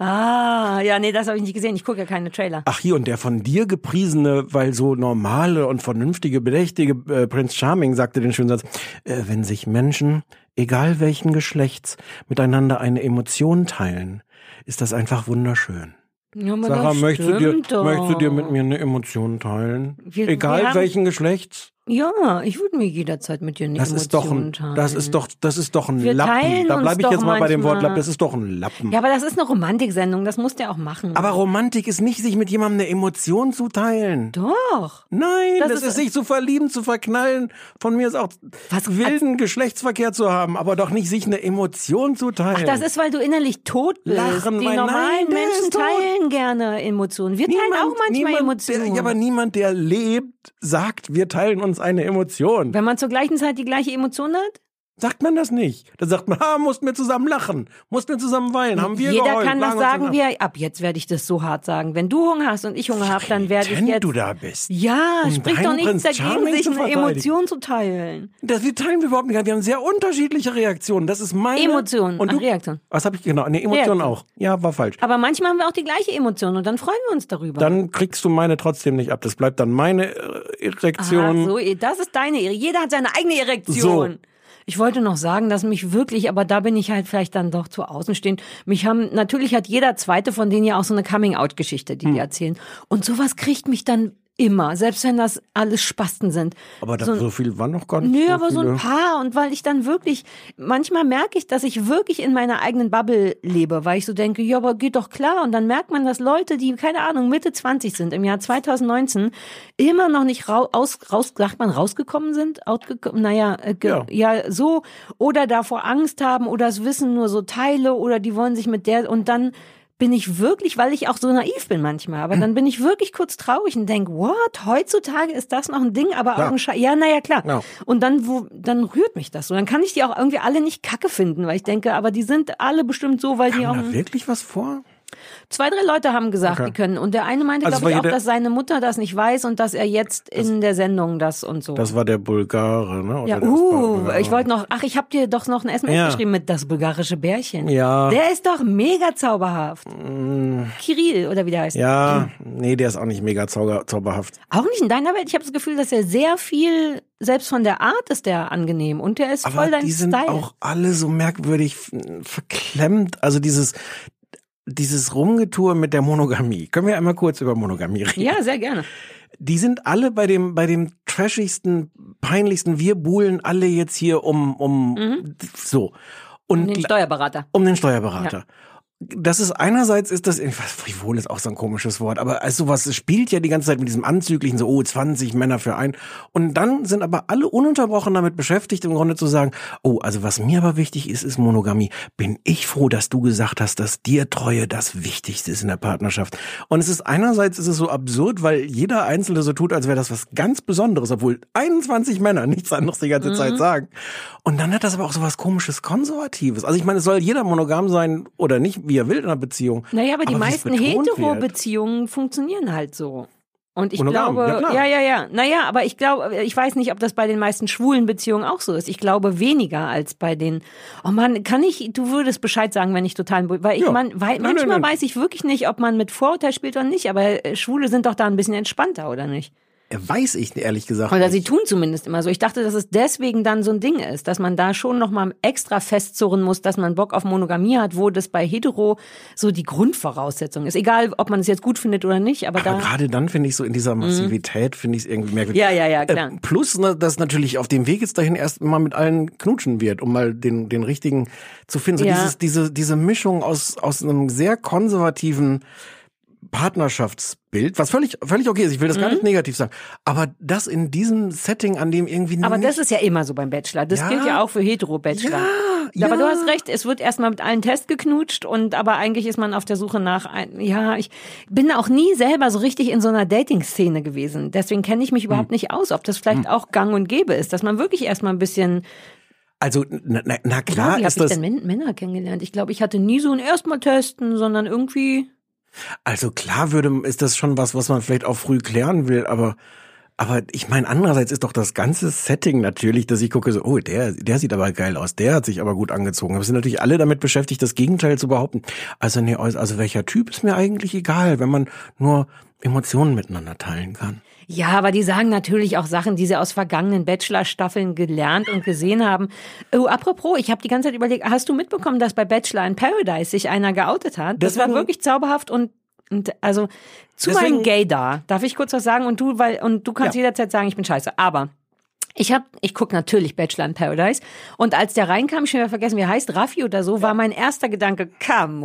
Das habe ich nicht gesehen. Ich gucke ja keine Trailer. Ach hier, und der von dir gepriesene, weil so normale und vernünftige, bedächtige Prince Charming sagte den schönen Satz, wenn sich Menschen, egal welchen Geschlechts, miteinander eine Emotion teilen, ist das einfach wunderschön. Ja, Sarah, möchtest du dir mit mir eine Emotion teilen? Egal welchen Geschlechts? Ja, ich würde mir jederzeit mit dir eine Emotion teilen. Das ist doch ein Wir Lappen. Da bleibe ich jetzt mal bei dem Wort manchmal. Lappen. Das ist doch ein Lappen. Ja, aber das ist eine Romantiksendung. Das muss der auch machen. Aber Romantik ist nicht, sich mit jemandem eine Emotion zu teilen. Doch. Nein, das ist sich zu verlieben, zu verknallen. Von mir ist auch wilden Geschlechtsverkehr zu haben, aber doch nicht sich eine Emotion zu teilen. Ach, das ist, weil du innerlich tot bist. Die normalen Menschen teilen gerne Emotionen. Wir teilen auch manchmal Emotionen. Ja, aber niemand, der lebt, sagt, wir teilen uns eine Emotion. Wenn man zur gleichen Zeit die gleiche Emotion hat? Sagt man das nicht. Dann sagt man, mussten wir zusammen lachen, mussten wir zusammen weinen, haben wir Jeder geheult. kann das sagen, ab jetzt werde ich das so hart sagen. Wenn du Hunger hast und ich Hunger habe, dann werde ich jetzt... du da bist. Ja, spricht doch nichts Prinz dagegen, Charming sich zu eine verteidigen. Emotion zu teilen. Wir teilen wir überhaupt nicht. Wir haben sehr unterschiedliche Reaktionen. Das ist meine... Emotion. Und du, Reaktion. Was habe ich genau? Eine Emotion auch. Ja, war falsch. Aber manchmal haben wir auch die gleiche Emotion und dann freuen wir uns darüber. Dann kriegst du meine trotzdem nicht ab. Das bleibt dann meine Erektion. So, das ist deine Ehre. Jeder hat seine eigene Erektion. So. Ich wollte noch sagen, dass mich wirklich, aber da bin ich halt vielleicht dann doch zu außenstehend, natürlich hat jeder Zweite von denen ja auch so eine Coming-out-Geschichte, die erzählen. Und sowas kriegt mich dann immer, selbst wenn das alles Spasten sind. Aber so viel war noch gar nicht. Nö, aber so ein paar. Und weil ich dann wirklich, manchmal merke ich, dass ich wirklich in meiner eigenen Bubble lebe, weil ich so denke, ja, aber geht doch klar. Und dann merkt man, dass Leute, die, keine Ahnung, Mitte 20 sind, im Jahr 2019, immer noch nicht rausgekommen sind? Ja, so. Oder davor Angst haben oder das Wissen nur so teile oder die wollen sich mit der, und dann bin ich wirklich, weil ich auch so naiv bin manchmal, aber dann bin ich wirklich kurz traurig und denke, what, heutzutage ist das noch ein Ding, aber auch ein klar. Ja. Und dann rührt mich das so. Dann kann ich die auch irgendwie alle nicht kacke finden, weil ich denke, aber die sind alle bestimmt so, weil die auch... Kam da wirklich was vor? 2, 3 Leute haben gesagt, die können. Und der eine meinte, Also glaube ich, war auch, hier dass seine Mutter das nicht weiß und dass er jetzt in der Sendung das und so. Das war der Bulgare, ne? Oder Ja, der Bulgare. ich wollte noch, ich habe dir doch noch ein SMS geschrieben mit das bulgarische Bärchen. Ja. Der ist doch mega zauberhaft. Kirill, oder wie der heißt. Ja, nee, der ist auch nicht mega zauberhaft. Auch nicht in deiner Welt. Ich habe das Gefühl, dass er sehr viel, selbst von der Art ist der angenehm und der ist Aber voll dein die sind Style. auch alle so merkwürdig verklemmt. Also dieses Rumgetour mit der Monogamie. Können wir einmal kurz über Monogamie reden? Ja, sehr gerne. Die sind alle bei dem trashigsten, peinlichsten, wir buhlen alle jetzt hier so. Und Um den Steuerberater. Um den Steuerberater. Ja. Das ist einerseits frivol ist auch so ein komisches Wort, aber also sowas, es spielt ja die ganze Zeit mit diesem anzüglichen, so 20 Männer für einen. Und dann sind aber alle ununterbrochen damit beschäftigt, im Grunde zu sagen, also was mir aber wichtig ist Monogamie. Bin ich froh, dass du gesagt hast, dass dir Treue das Wichtigste ist in der Partnerschaft. Und einerseits ist es so absurd, weil jeder Einzelne so tut, als wäre das was ganz Besonderes, obwohl 21 Männer nichts anderes die ganze Zeit sagen. Und dann hat das aber auch so was Komisches, Konservatives. Also ich meine, es soll jeder monogam sein oder nicht, wie er will in einer Beziehung. Naja, aber die wie es meisten betont Hetero-Beziehungen funktionieren halt so. Und ich Monogam, glaube, ja, klar. ja. Naja, aber ich glaube, ich weiß nicht, ob das bei den meisten schwulen Beziehungen auch so ist. Ich glaube weniger als bei den, du würdest Bescheid sagen, wenn ich total, weil manchmal weiß ich wirklich nicht, ob man mit Vorurteil spielt oder nicht, aber Schwule sind doch da ein bisschen entspannter, oder nicht? Weiß ich ehrlich gesagt Oder nicht. sie tun zumindest immer so. Ich dachte, dass es deswegen dann so ein Ding ist, dass man da schon nochmal extra festzurren muss, dass man Bock auf Monogamie hat, wo das bei Hetero so die Grundvoraussetzung ist. Egal, ob man es jetzt gut findet oder nicht, aber gerade dann finde ich so in dieser Massivität, finde ich es irgendwie merkwürdig. Ja, klar. Plus, dass natürlich auf dem Weg jetzt dahin erst mal mit allen knutschen wird, um mal den richtigen zu finden. So diese Mischung aus einem sehr konservativen Partnerschaftsbild, was völlig okay ist, ich will das gar nicht negativ sagen, aber das in diesem Setting, an dem irgendwie Aber nicht... das ist ja immer so beim Bachelor, das gilt ja auch für Hetero-Bachelor. Ja. Aber du hast recht, es wird erstmal mit allen Test geknutscht aber eigentlich ist man auf der Suche nach, ich bin auch nie selber so richtig in so einer Dating-Szene gewesen, deswegen kenne ich mich überhaupt nicht aus, ob das vielleicht auch gang und gäbe ist, dass man wirklich erstmal ein bisschen... Also, na klar wie ist hab das... ich denn Männer kennengelernt? Ich glaube, ich hatte nie so ein erstmal testen, sondern irgendwie... Also klar ist das schon was man vielleicht auch früh klären will, aber ich meine, andererseits ist doch das ganze Setting natürlich, dass ich gucke so, der sieht aber geil aus, der hat sich aber gut angezogen. Aber sind natürlich alle damit beschäftigt, das Gegenteil zu behaupten. Also welcher Typ ist mir eigentlich egal, wenn man nur Emotionen miteinander teilen kann. Ja, aber die sagen natürlich auch Sachen, die sie aus vergangenen Bachelor-Staffeln gelernt und gesehen haben. Apropos, ich habe die ganze Zeit überlegt, hast du mitbekommen, dass bei Bachelor in Paradise sich einer geoutet hat? Das war wirklich zauberhaft und also zu meinem Gaydar. Darf ich kurz was sagen? Und du kannst jederzeit sagen, ich bin scheiße. Aber ich gucke natürlich Bachelor in Paradise und als der reinkam, ich schon wieder vergessen, wie er heißt, Raffi oder so, war mein erster Gedanke, come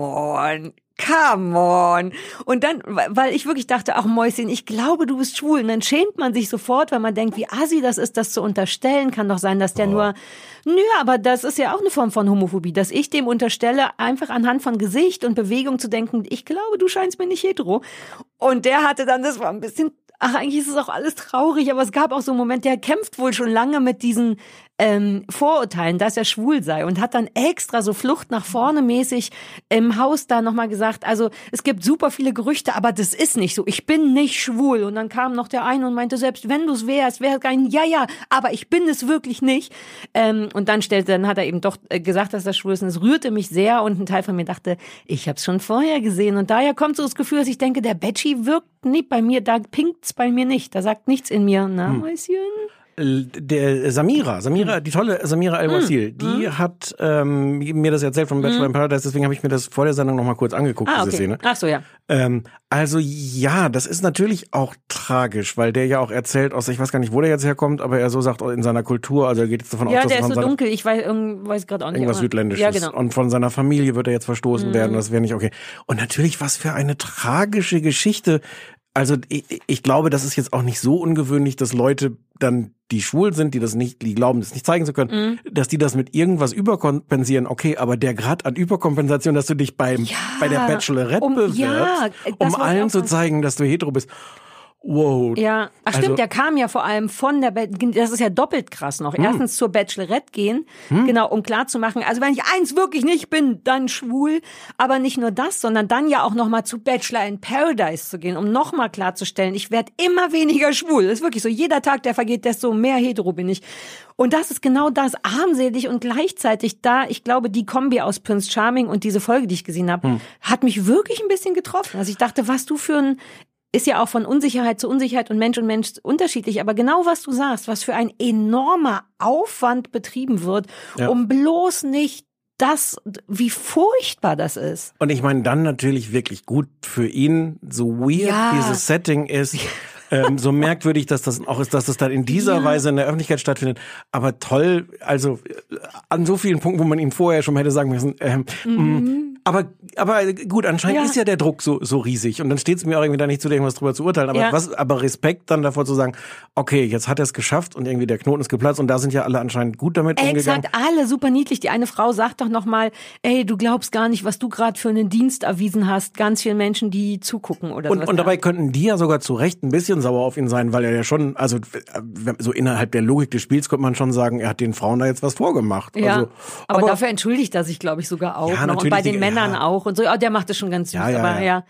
on. Und dann, weil ich wirklich dachte, ach Mäuschen, ich glaube, du bist schwul. Und dann schämt man sich sofort, weil man denkt, wie assi das ist, das zu unterstellen. Kann doch sein, dass der aber das ist ja auch eine Form von Homophobie, dass ich dem unterstelle, einfach anhand von Gesicht und Bewegung zu denken, ich glaube, du scheinst mir nicht hetero. Und der hatte dann, das war ein bisschen, eigentlich ist es auch alles traurig, aber es gab auch so einen Moment, der kämpft wohl schon lange mit diesen Vorurteilen, dass er schwul sei und hat dann extra so Flucht nach vorne mäßig im Haus da nochmal gesagt, also es gibt super viele Gerüchte, aber das ist nicht so, ich bin nicht schwul. Und dann kam noch der eine und meinte, selbst wenn du es wärst, wäre kein, aber ich bin es wirklich nicht. Und dann hat er eben doch gesagt, dass er schwul ist und es rührte mich sehr und ein Teil von mir dachte, ich habe es schon vorher gesehen und daher kommt so das Gefühl, dass ich denke, der Betschi wirkt nicht bei mir, da pinkt's bei mir nicht, da sagt nichts in mir, na Mäuschen? Der Samira, die tolle Samira El-Wasil, die hat mir das erzählt von Bachelor in Paradise, deswegen habe ich mir das vor der Sendung nochmal kurz angeguckt, diese Szene. Ach so, ja. Also ja, das ist natürlich auch tragisch, weil der ja auch erzählt ich weiß gar nicht, wo der jetzt herkommt, aber er so sagt, in seiner Kultur, also er geht jetzt davon aus, dass der ist so dunkel, ich weiß gerade auch nicht. Irgendwas Südländisches. Ja, genau. Und von seiner Familie wird er jetzt verstoßen werden, das wäre nicht okay. Und natürlich, was für eine tragische Geschichte. Also ich glaube, das ist jetzt auch nicht so ungewöhnlich, dass Leute dann, die schwul sind, die glauben, das nicht zeigen zu können, dass die das mit irgendwas überkompensieren. Okay, aber der Grad an Überkompensation, dass du dich bei der Bachelorette bewirbst, um allen zu zeigen, dass du hetero bist. wow. Ja, ach stimmt, Also- der kam ja vor allem von der, das ist ja doppelt krass noch. Erstens zur Bachelorette gehen, genau, um klarzumachen, also wenn ich eins wirklich nicht bin, dann schwul. Aber nicht nur das, sondern dann ja auch nochmal zu Bachelor in Paradise zu gehen, um nochmal klarzustellen, ich werde immer weniger schwul. Das ist wirklich so, jeder Tag, der vergeht, desto mehr hetero bin ich. Und das ist genau das, armselig und gleichzeitig da, ich glaube, die Kombi aus Prince Charming und diese Folge, die ich gesehen habe, hat mich wirklich ein bisschen getroffen. Also ich dachte, was du für ein, ist ja auch von Unsicherheit zu Unsicherheit und Mensch unterschiedlich, aber genau was du sagst, was für ein enormer Aufwand betrieben wird, um bloß nicht das, wie furchtbar das ist. Und ich meine, dann natürlich wirklich gut für ihn, so weird dieses Setting ist, so merkwürdig, dass das auch ist, dass das dann in dieser Weise in der Öffentlichkeit stattfindet. Aber toll, also an so vielen Punkten, wo man ihm vorher schon hätte sagen müssen, aber gut, anscheinend ist ja der Druck so riesig und dann steht es mir auch irgendwie da nicht zu, irgendwas drüber zu urteilen. Aber aber Respekt dann davor zu sagen, okay, jetzt hat er es geschafft und irgendwie der Knoten ist geplatzt und da sind ja alle anscheinend gut damit umgegangen. Exakt, alle super niedlich. Die eine Frau sagt doch noch mal, ey, du glaubst gar nicht, was du gerade für einen Dienst erwiesen hast. Ganz vielen Menschen, die zugucken oder so. Und dabei könnten die ja sogar zu Recht ein bisschen sauer auf ihn sein, weil er ja schon, also so innerhalb der Logik des Spiels könnte man schon sagen, er hat den Frauen da jetzt was vorgemacht. Ja, also, aber dafür entschuldigt er sich, glaube ich, sogar auch Ja, noch. Und bei den natürlich, Männern auch und so. Ja, der macht das schon ganz süß. Aber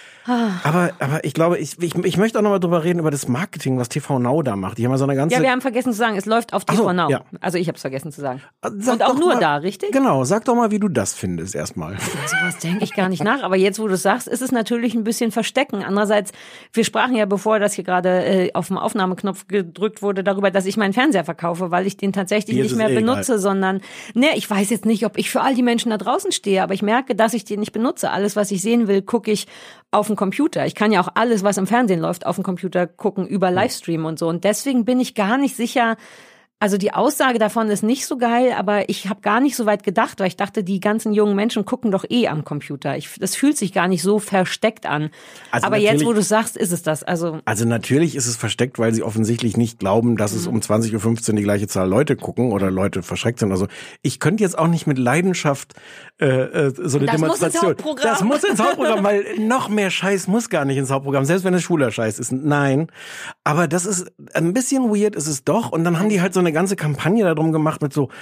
Aber ich glaube, ich möchte auch noch mal drüber reden, über das Marketing, was TV Now da macht. Die haben ja so eine ganze... Ja, wir haben vergessen zu sagen, es läuft auf TV Now. Ja. Also ich habe es vergessen zu sagen. Sag Und auch doch nur mal, da, richtig? Genau, sag doch mal, wie du das findest erstmal. Sowas denke ich gar nicht nach. Aber jetzt, wo du es sagst, ist es natürlich ein bisschen verstecken. Andererseits, wir sprachen ja, bevor das hier gerade auf den Aufnahmeknopf gedrückt wurde, darüber, dass ich meinen Fernseher verkaufe, weil ich den tatsächlich Dir ist nicht es mehr egal. benutze, sondern, ich weiß jetzt nicht, ob ich für all die Menschen da draußen stehe, aber ich merke, dass ich den nicht benutze. Alles, was ich sehen will, gucke ich auf dem Computer. Ich kann ja auch alles, was im Fernsehen läuft, auf dem Computer gucken, über Livestream und so. Und deswegen bin ich gar nicht sicher. Also die Aussage davon ist nicht so geil, aber ich habe gar nicht so weit gedacht, weil ich dachte, die ganzen jungen Menschen gucken doch am Computer. Das fühlt sich gar nicht so versteckt an. Also aber jetzt, wo du sagst, ist es das. Also natürlich ist es versteckt, weil sie offensichtlich nicht glauben, dass es um 20.15 Uhr die gleiche Zahl Leute gucken oder Leute verschreckt sind. Also ich könnte jetzt auch nicht mit Leidenschaft so eine das Demonstration. Muss ins Hauptprogramm. Das muss ins Hauptprogramm, weil noch mehr Scheiß muss gar nicht ins Hauptprogramm, selbst wenn es schwuler Scheiß ist. Nein, aber das ist ein bisschen weird, ist es doch. Und dann haben die halt so eine ganze Kampagne darum gemacht mit so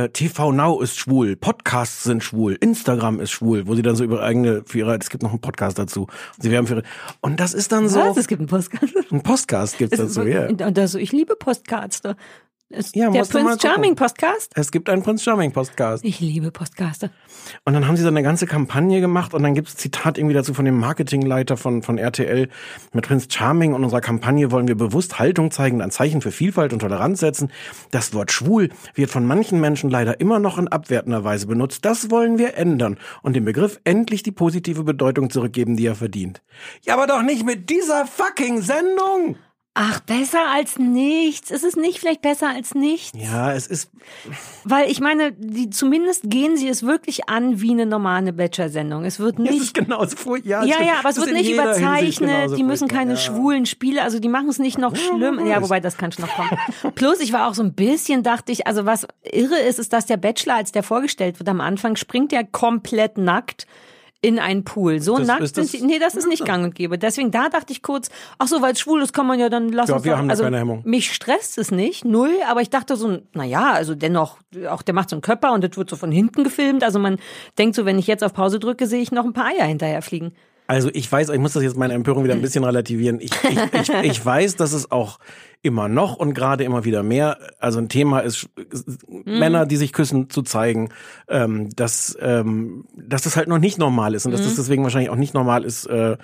TV Now ist schwul, Podcasts sind schwul, Instagram ist schwul, wo sie dann so es gibt noch einen Podcast dazu. Sie werben für ihre, und das ist dann so. Was? Es gibt einen Podcast. Ein Podcast gibt's dazu, ja. Und also, ich liebe Podcaster. Ja, der musst du mal Prince Charming Podcast? Es gibt einen Prince Charming Podcast. Ich liebe Podcaster. Und dann haben sie so eine ganze Kampagne gemacht und dann gibt's ein Zitat irgendwie dazu von dem Marketingleiter von RTL. Mit Prince Charming und unserer Kampagne wollen wir bewusst Haltung zeigen, ein Zeichen für Vielfalt und Toleranz setzen. Das Wort schwul wird von manchen Menschen leider immer noch in abwertender Weise benutzt. Das wollen wir ändern und dem Begriff endlich die positive Bedeutung zurückgeben, die er verdient. Ja, aber doch nicht mit dieser fucking Sendung! Ach, besser als nichts. Ist es nicht vielleicht besser als nichts? Ja, es ist... Weil ich meine, zumindest gehen sie es wirklich an wie eine normale Bachelor-Sendung. Es wird nicht... Es ist genauso furchtbar. Ja, aber es wird nicht überzeichnet. Die müssen keine schwulen Spiele, also die machen es nicht noch schlimm. Ja, wobei, das kann schon noch kommen. Plus, ich war auch so ein bisschen, dachte ich, also was irre ist, dass der Bachelor, als der vorgestellt wird am Anfang, springt der komplett nackt in einen Pool. So nackt sind sie. Nee, das ist nicht gang und gäbe. Deswegen, da dachte ich kurz, ach so, weil es schwul ist, kann man ja dann lassen. Ja, wir haben da keine Hemmung. Mich stresst es nicht, null, aber ich dachte so, naja, also dennoch, auch der macht so einen Körper und das wird so von hinten gefilmt. Also man denkt so, wenn ich jetzt auf Pause drücke, sehe ich noch ein paar Eier hinterher fliegen. Also ich weiß, ich muss das jetzt meine Empörung wieder ein bisschen relativieren. Ich weiß, dass es auch immer noch und gerade immer wieder mehr, also ein Thema ist, Männer, die sich küssen, zu zeigen, dass das halt noch nicht normal ist und dass das deswegen wahrscheinlich auch nicht normal ist,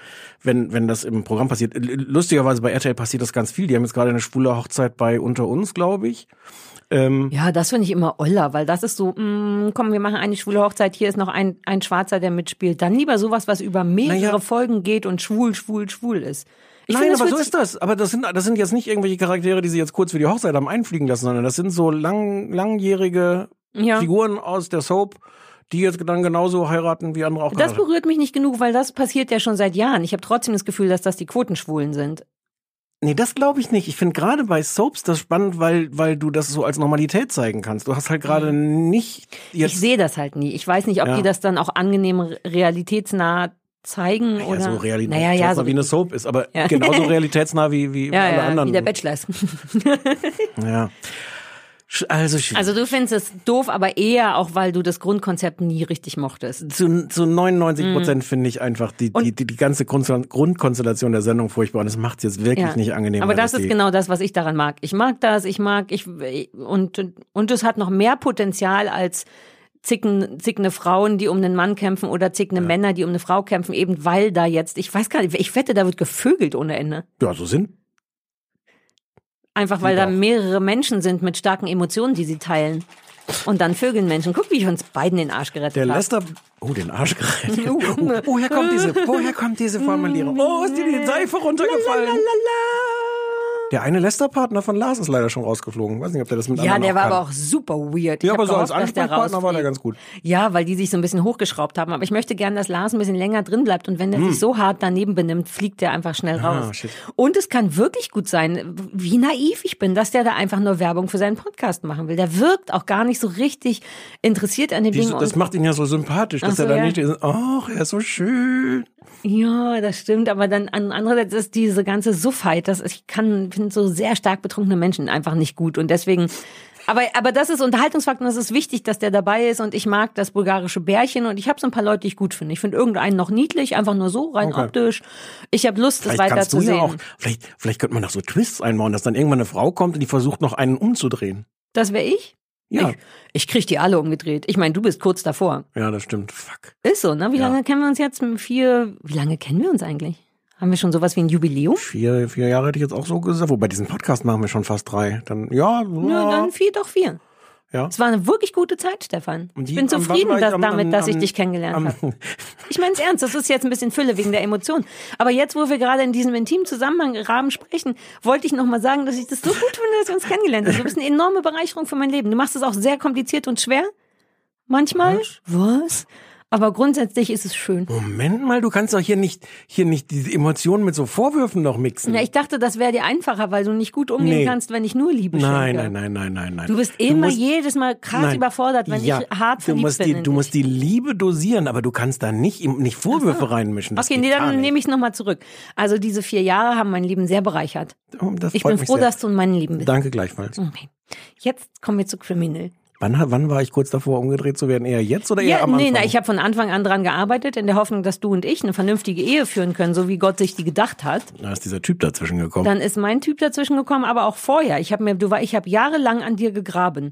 wenn das im Programm passiert. Lustigerweise bei RTL passiert das ganz viel. Die haben jetzt gerade eine schwule Hochzeit bei Unter uns, glaube ich. Ja, das finde ich immer oller, weil das ist so, komm, wir machen eine schwule Hochzeit, hier ist noch ein Schwarzer, der mitspielt. Dann lieber sowas, was über mehrere Folgen geht und schwul ist. Nein, aber so ist das. Aber das sind jetzt nicht irgendwelche Charaktere, die sie jetzt kurz für die Hochzeit haben einfliegen lassen, sondern das sind so langjährige Figuren aus der Soap, die jetzt dann genauso heiraten wie andere auch. Das berührt mich nicht genug, weil das passiert ja schon seit Jahren. Ich habe trotzdem das Gefühl, dass das die Quotenschwulen sind. Nee, das glaube ich nicht. Ich finde gerade bei Soaps das spannend, weil du das so als Normalität zeigen kannst. Du hast halt gerade nicht jetzt... Ich sehe das halt nie. Ich weiß nicht, ob die das dann auch angenehm realitätsnah zeigen Ja, oder so realitätsnah so wie eine Soap ist, aber genauso realitätsnah wie alle anderen. wie der Bachelor. Ja. Also du findest es doof, aber eher auch, weil du das Grundkonzept nie richtig mochtest. zu 99% finde ich einfach die ganze Grundkonstellation der Sendung furchtbar und das macht es jetzt wirklich nicht angenehm. Aber das ist genau das, was ich daran mag. Ich mag das, und es hat noch mehr Potenzial als zickende Frauen, die um einen Mann kämpfen oder zickende Männer, die um eine Frau kämpfen, eben weil da jetzt, ich weiß gar nicht, ich wette, da wird gevögelt ohne Ende. Ja, so sind. Einfach weil da mehrere Menschen sind mit starken Emotionen, die sie teilen. Und dann vögeln Menschen. Guck, wie ich uns beiden den Arsch gerettet habe. Der Lester, den Arsch gerettet. Woher kommt diese Formulierung? Oh, ist dir die Seife runtergefallen? Der eine Lester-Partner von Lars ist leider schon rausgeflogen. Weiß nicht, ob der das mit anderen der war kann. aber auch super weird. Ja, aber so als Ansprechpartner war der ganz gut. Ja, weil die sich so ein bisschen hochgeschraubt haben. Aber ich möchte gern, dass Lars ein bisschen länger drin bleibt. Und wenn der sich so hart daneben benimmt, fliegt der einfach schnell raus. Shit. Und es kann wirklich gut sein, wie naiv ich bin, dass der da einfach nur Werbung für seinen Podcast machen will. Der wirkt auch gar nicht so richtig interessiert an den Dingen. Das macht ihn ja so sympathisch, dass er da nicht ist. Ach, er ist so schön. Ja, das stimmt, aber dann andererseits ist diese ganze Suffheit, ich finde so sehr stark betrunkene Menschen einfach nicht gut und deswegen, aber das ist Unterhaltungsfaktor und es ist wichtig, dass der dabei ist und ich mag das bulgarische Bärchen und ich habe so ein paar Leute, die ich gut finde. Ich finde irgendeinen noch niedlich, einfach nur so, rein optisch. Ich habe Lust, das weiter zu sehen. Ja auch, vielleicht könnte man noch so Twists einbauen, dass dann irgendwann eine Frau kommt und die versucht noch einen umzudrehen. Das wäre ich? Ja. Ich krieg die alle umgedreht. Ich meine, du bist kurz davor. Ja, das stimmt. Fuck. Ist so, ne? Wie lange kennen wir uns jetzt? Wie lange kennen wir uns eigentlich? Haben wir schon sowas wie ein Jubiläum? 4 Jahre hätte ich jetzt auch so gesagt. Wobei diesen Podcast machen wir schon fast 3. Dann, dann 4, doch 4. Ja. Es war eine wirklich gute Zeit, Stefan. Ich bin zufrieden dass ich dich kennengelernt habe. Ich meine es ernst, das ist jetzt ein bisschen Fülle wegen der Emotionen. Aber jetzt, wo wir gerade in diesem intimen Zusammenhang sprechen, wollte ich noch mal sagen, dass ich das so gut finde, dass wir uns kennengelernt haben. Du bist eine enorme Bereicherung für mein Leben. Du machst es auch sehr kompliziert und schwer. Manchmal. Was? Aber grundsätzlich ist es schön. Moment mal, du kannst doch hier nicht diese Emotionen mit so Vorwürfen noch mixen. Ja, ich dachte, das wäre dir einfacher, weil du nicht gut umgehen kannst, wenn ich nur Liebe schenke. Nein. Du bist jedes Mal krass überfordert, wenn ich hart verliebt bin. Du musst die Liebe dosieren, aber du kannst da nicht Vorwürfe reinmischen. Das dann nehme ich es nochmal zurück. Also diese 4 Jahre haben mein Leben sehr bereichert. Ich bin froh, dass du in meinem Leben bist. Danke gleichfalls. Okay. Jetzt kommen wir zu Criminal. Wann war ich kurz davor, umgedreht zu werden? Eher jetzt oder eher am Anfang? Ich habe von Anfang an dran gearbeitet, in der Hoffnung, dass du und ich eine vernünftige Ehe führen können, so wie Gott sich die gedacht hat. Da ist dieser Typ dazwischen gekommen. Dann ist mein Typ dazwischen gekommen, aber auch vorher. Ich habe jahrelang an dir gegraben.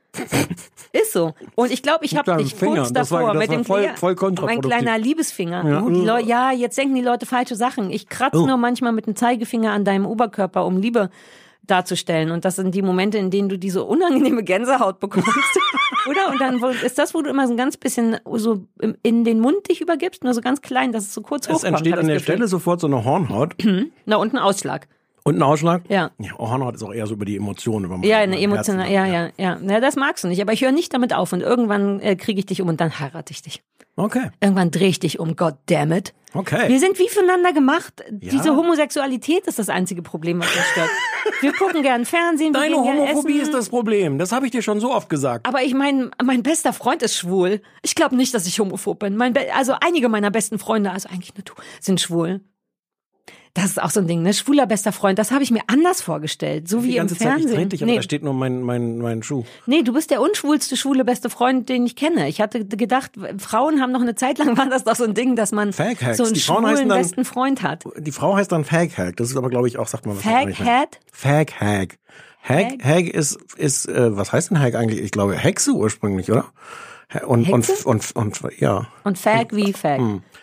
Ist so. Und ich glaube, ich habe dich kurz davor mit dem voll mein kleiner Liebesfinger. Ja. Jetzt denken die Leute falsche Sachen. Ich kratze nur manchmal mit dem Zeigefinger an deinem Oberkörper, um Liebe darzustellen. Und das sind die Momente, in denen du diese unangenehme Gänsehaut bekommst. Oder? Und dann ist das, wo du immer so ein ganz bisschen so in den Mund dich übergibst, nur so ganz klein, dass es so kurz hochkommt. Es entsteht an der Stelle sofort so eine Hornhaut. Na, und ein Ausschlag. Und ein Ausschlag? Ja. Hornhaut ist auch eher so über die Emotionen. Eine emotionale, ja. Das magst du nicht, aber ich höre nicht damit auf und irgendwann kriege ich dich um und dann heirate ich dich. Okay. Irgendwann drehe ich dich um, goddammit. Okay. Wir sind wie füreinander gemacht. Ja. Diese Homosexualität ist das einzige Problem, was uns stört. Wir gucken gern Fernsehen, Deine Homophobie ist das Problem. Das habe ich dir schon so oft gesagt. Aber ich meine, mein bester Freund ist schwul. Ich glaube nicht, dass ich homophob bin. Also einige meiner besten Freunde, also eigentlich nur du, sind schwul. Das ist auch so ein Ding, ne? Schwuler bester Freund, das habe ich mir anders vorgestellt, so wie im Fernsehen. Ich trete dich, aber da steht nur mein Schuh. Nee, du bist der unschwulste schwule beste Freund, den ich kenne. Ich hatte gedacht, Frauen haben noch eine Zeit lang, war das doch so ein Ding, dass man so einen schwulen besten Freund hat. Die Frau heißt dann Fag-Hag, das ist aber, glaube ich, auch, sagt man was. Fag-Hag? Fag-Hag. Hag ist, was heißt denn Hag eigentlich? Ich glaube, Hexe ursprünglich, oder? Und ja. Und Fag wie Fag.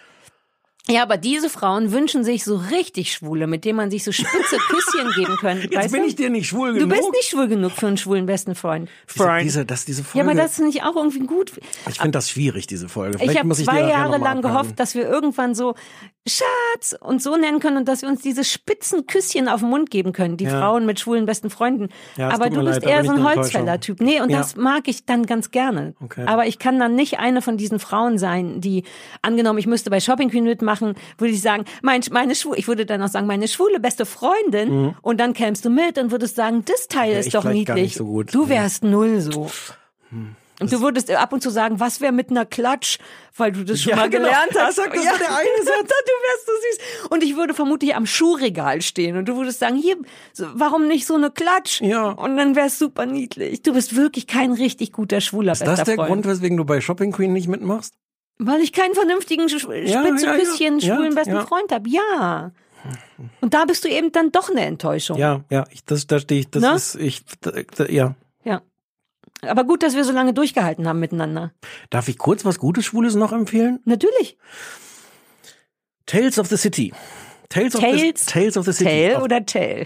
Ja, aber diese Frauen wünschen sich so richtig Schwule, mit denen man sich so spitze Küsschen geben kann. Jetzt bin ich dir nicht schwul genug. Du bist nicht schwul genug für einen schwulen besten Freund. Diese Folge. Ja, aber das ist nicht auch irgendwie gut. Ich finde das schwierig, diese Folge. Ich habe 2 Jahre lang gehofft, dass wir irgendwann so Schatz und so nennen können und dass wir uns diese spitzen Küsschen auf den Mund geben können, die Frauen mit schwulen besten Freunden. Ja, aber du bist eher so ein Holzfäller-Typ. Nee, und das mag ich dann ganz gerne. Okay. Aber ich kann dann nicht eine von diesen Frauen sein, die, angenommen, ich müsste bei Shopping Queen mitmachen, würde ich sagen, ich würde dann auch sagen, meine schwule beste Freundin, und dann kämst du mit und würdest sagen, das Teil ist doch niedlich. Gar nicht so gut. Du wärst null so. Und du würdest ab und zu sagen, was wäre mit einer Klatsch, weil du das schon mal gelernt hast. Exakt, das war der eine Satz. Du wärst so süß. Und ich würde vermutlich am Schuhregal stehen und du würdest sagen, hier, warum nicht so eine Klatsch? Ja. Und dann wär's super niedlich. Du bist wirklich kein richtig guter schwuler Ist bester das der Freund. Grund, weswegen du bei Shopping Queen nicht mitmachst? Weil ich keinen vernünftigen, spitzeküsschen, schwulen besten ja. Freund habe. Ja. Und da bist du eben dann doch eine Enttäuschung. Ja, da stehe ich, Ne? Ja. Ja. Aber gut, dass wir so lange durchgehalten haben miteinander. Darf ich kurz was Gutes Schwules noch empfehlen? Natürlich. Tales of the City. Tales of the City. Tell oder Tell?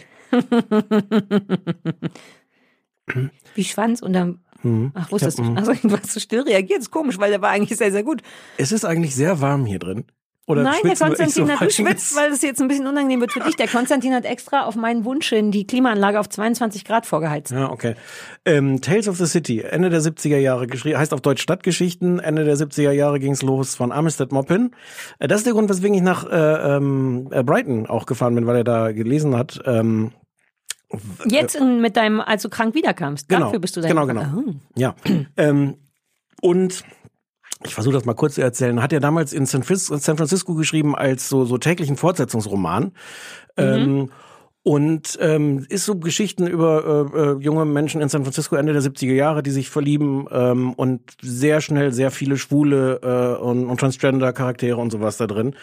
Wie Schwanz und dann. Ach, wusstest du? Also, du hast so still reagiert. Das ist komisch, weil der war eigentlich sehr, sehr gut. Es ist eigentlich sehr warm hier drin. Oder Nein, der schwitzen wir echt Konstantin so hat geschwitzt, einiges? weil es jetzt ein bisschen unangenehm wird für dich. Der Konstantin hat extra auf meinen Wunsch hin die Klimaanlage auf 22 Grad vorgeheizt. Ja, okay. Tales of the City, Ende der 70er Jahre geschrieben, heißt auf Deutsch Stadtgeschichten. Ende der 70er Jahre ging's los von Amistad Maupin. Das ist der Grund, weswegen ich nach Brighton auch gefahren bin, weil er da gelesen hat. Jetzt mit deinem, als du krank wiederkamst. Genau, Dafür bist du da. genau. Oh. Ja. Und ich versuche das mal kurz zu erzählen. Hat er damals in San Francisco geschrieben als so täglichen Fortsetzungsroman. Und ist so Geschichten über junge Menschen in San Francisco Ende der 70er Jahre, die sich verlieben und sehr schnell sehr viele schwule und Transgender-Charaktere und sowas da drin.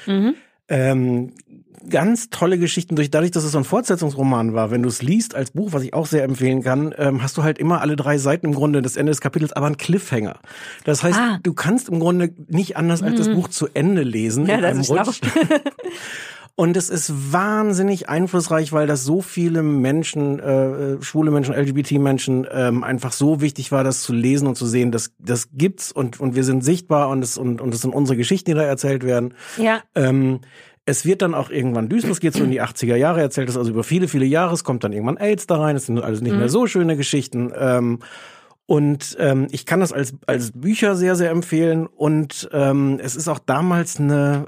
Ganz tolle Geschichten. Dadurch, dass es so ein Fortsetzungsroman war, wenn du es liest als Buch, was ich auch sehr empfehlen kann, hast du halt immer alle 3 Seiten im Grunde des Ende des Kapitels, aber einen Cliffhanger. Das heißt, du kannst im Grunde nicht anders als das Buch zu Ende lesen. Ja, in das einem ist Rutsch. Und es ist wahnsinnig einflussreich, weil das so viele Menschen, schwule Menschen, LGBT-Menschen, einfach so wichtig war, das zu lesen und zu sehen, das gibt's und wir sind sichtbar und es sind unsere Geschichten, die da erzählt werden. Ja. Es wird dann auch irgendwann düster, es geht so in die 80er Jahre, erzählt es also über viele, viele Jahre, es kommt dann irgendwann AIDS da rein, es sind also nicht mehr so schöne Geschichten. Und ich kann das als Bücher sehr, sehr empfehlen und es ist auch damals eine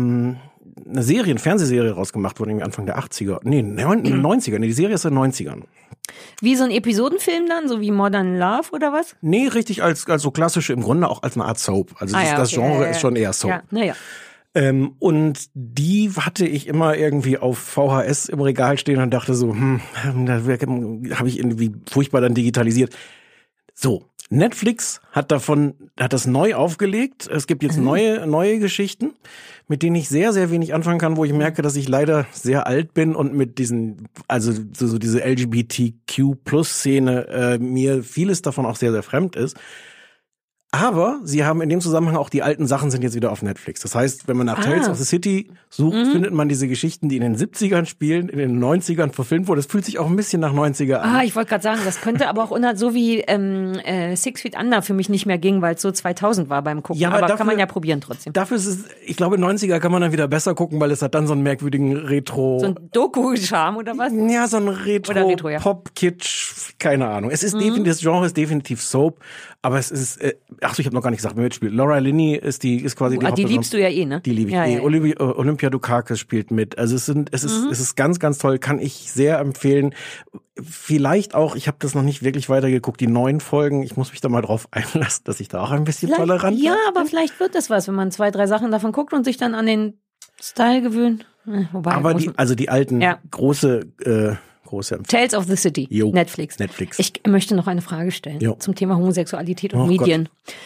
Fernsehserie rausgemacht worden, irgendwie Anfang der 80er. Nee, 90er. Nee, die Serie ist in den 90ern. Wie so ein Episodenfilm dann, so wie Modern Love oder was? Nee, richtig als so klassische, im Grunde auch als eine Art Soap. Also das Genre ist schon eher Soap. Ja, naja. Und die hatte ich immer irgendwie auf VHS im Regal stehen und dachte so, da habe ich irgendwie furchtbar dann digitalisiert. So, Netflix hat das neu aufgelegt. Es gibt jetzt neue Geschichten, mit denen ich sehr, sehr wenig anfangen kann, wo ich merke, dass ich leider sehr alt bin und mit diesen, also so diese LGBTQ-Plus-Szene mir vieles davon auch sehr, sehr fremd ist. Aber sie haben in dem Zusammenhang auch die alten Sachen sind jetzt wieder auf Netflix. Das heißt, wenn man nach Tales of the City sucht, findet man diese Geschichten, die in den 70ern spielen, in den 90ern verfilmt wurden. Das fühlt sich auch ein bisschen nach 90er an. Ich wollte gerade sagen, das könnte aber auch so wie 6 Feet Under für mich nicht mehr ging, weil es so 2000 war beim Gucken. Ja, aber dafür, kann man ja probieren trotzdem. Dafür ist es, ich glaube, 90er kann man dann wieder besser gucken, weil es hat dann so einen merkwürdigen Retro... So ein Doku-Charme oder was? Ja, so ein Retro ja. Pop-Kitsch, keine Ahnung. Es ist das Genre ist definitiv Soap, aber es ist... Ach so, ich habe noch gar nicht gesagt, wer mitspielt. Laura Linney ist quasi die die liebst du ja ne? Die liebe ich ja, eh. Ja. Olympia Dukakis spielt mit. Also es ist ganz, ganz toll. Kann ich sehr empfehlen. Vielleicht auch, ich habe das noch nicht wirklich weitergeguckt, die 9 Folgen. Ich muss mich da mal drauf einlassen, dass ich da auch ein bisschen tolerant bin. Ja, aber vielleicht wird das was, wenn man 2, 3 Sachen davon guckt und sich dann an den Style gewöhnt. Wobei, aber die alten, große Tales of the City, Netflix. Ich möchte noch eine Frage stellen zum Thema Homosexualität und Medien.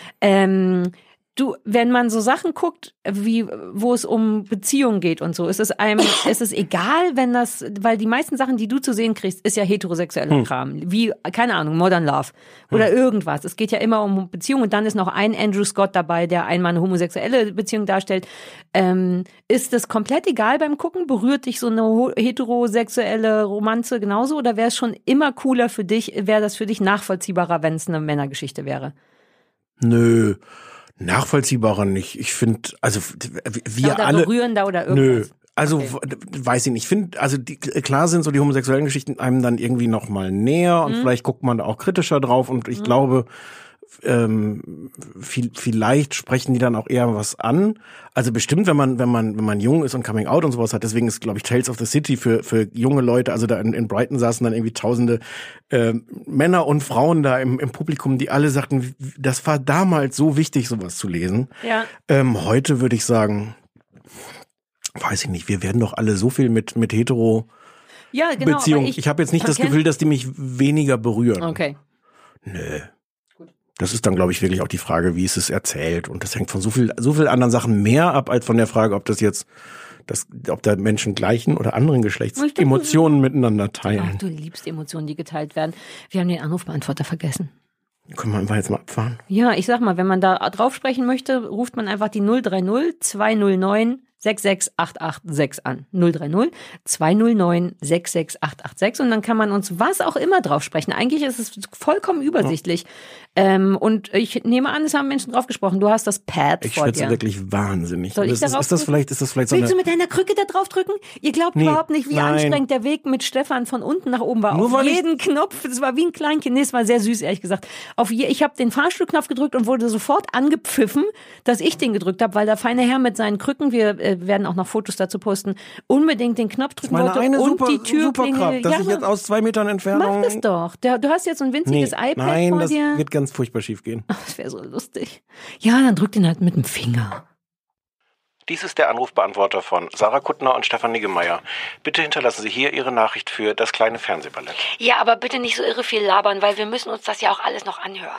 Wenn man so Sachen guckt, wo es um Beziehungen geht und so, ist es egal, weil die meisten Sachen, die du zu sehen kriegst, ist ja heterosexueller Kram. Wie, keine Ahnung, Modern Love oder irgendwas. Es geht ja immer um Beziehungen und dann ist noch ein Andrew Scott dabei, der einmal eine homosexuelle Beziehung darstellt. Ist das komplett egal beim Gucken? Berührt dich so eine heterosexuelle Romanze genauso oder wäre es schon immer cooler für dich, wäre das für dich nachvollziehbarer, wenn es eine Männergeschichte wäre? Nö. Nachvollziehbarer nicht. Ich finde, also wir oder alle berührender oder irgendwas. Nö. Also weiß ich nicht. Ich finde, also klar sind so die homosexuellen Geschichten einem dann irgendwie noch mal näher und vielleicht guckt man da auch kritischer drauf und ich glaube, vielleicht sprechen die dann auch eher was an. Also bestimmt, wenn man jung ist und Coming Out und sowas hat. Deswegen ist, glaube ich, Tales of the City für junge Leute. Also da in Brighton saßen dann irgendwie tausende Männer und Frauen da im Publikum, die alle sagten, das war damals so wichtig, sowas zu lesen. Ja. Heute würde ich sagen, weiß ich nicht, wir werden doch alle so viel mit hetero Ja, genau. Beziehungen. Ich habe jetzt nicht das Gefühl, dass die mich weniger berühren. Okay. Nö. Das ist dann, glaube ich, wirklich auch die Frage, wie ist es erzählt. Und das hängt von so viel anderen Sachen mehr ab, als von der Frage, ob da Menschen gleichen oder anderen Geschlechts Emotionen miteinander teilen. Ach, du liebst Emotionen, die geteilt werden. Wir haben den Anrufbeantworter vergessen. Können wir einfach jetzt mal abfahren? Ja, ich sag mal, wenn man da drauf sprechen möchte, ruft man einfach die 030 209 66886 an. 030 209 66886 und dann kann man uns was auch immer drauf sprechen. Eigentlich ist es vollkommen übersichtlich. Und ich nehme an, es haben Menschen drauf gesprochen. Du hast das Pad ich vor dir. Ich schwitze wirklich wahnsinnig. Ist das vielleicht so Willst du mit deiner Krücke da drauf drücken? Ihr glaubt überhaupt nicht, wie anstrengend der Weg mit Stefan von unten nach oben war. Auf jeden Knopf, das war wie ein Kleinkind. Nee, es war sehr süß, ehrlich gesagt. Ich habe den Fahrstuhlknopf gedrückt und wurde sofort angepfiffen, dass ich den gedrückt habe, weil der feine Herr mit seinen Krücken, wir werden auch noch Fotos dazu posten, unbedingt den Knopf drücken wollte und die Türklinge. Dass ich jetzt aus 2 Metern Entfernung... Mach das doch. Du hast jetzt so ein winziges iPad vor dir. Das wird ganz furchtbar schief gehen. Ach, das wäre so lustig. Ja, dann drück den halt mit dem Finger. Dies ist der Anrufbeantworter von Sarah Kuttner und Stefan Niggemeier. Bitte hinterlassen Sie hier Ihre Nachricht für das kleine Fernsehballett. Ja, aber bitte nicht so irre viel labern, weil wir müssen uns das ja auch alles noch anhören.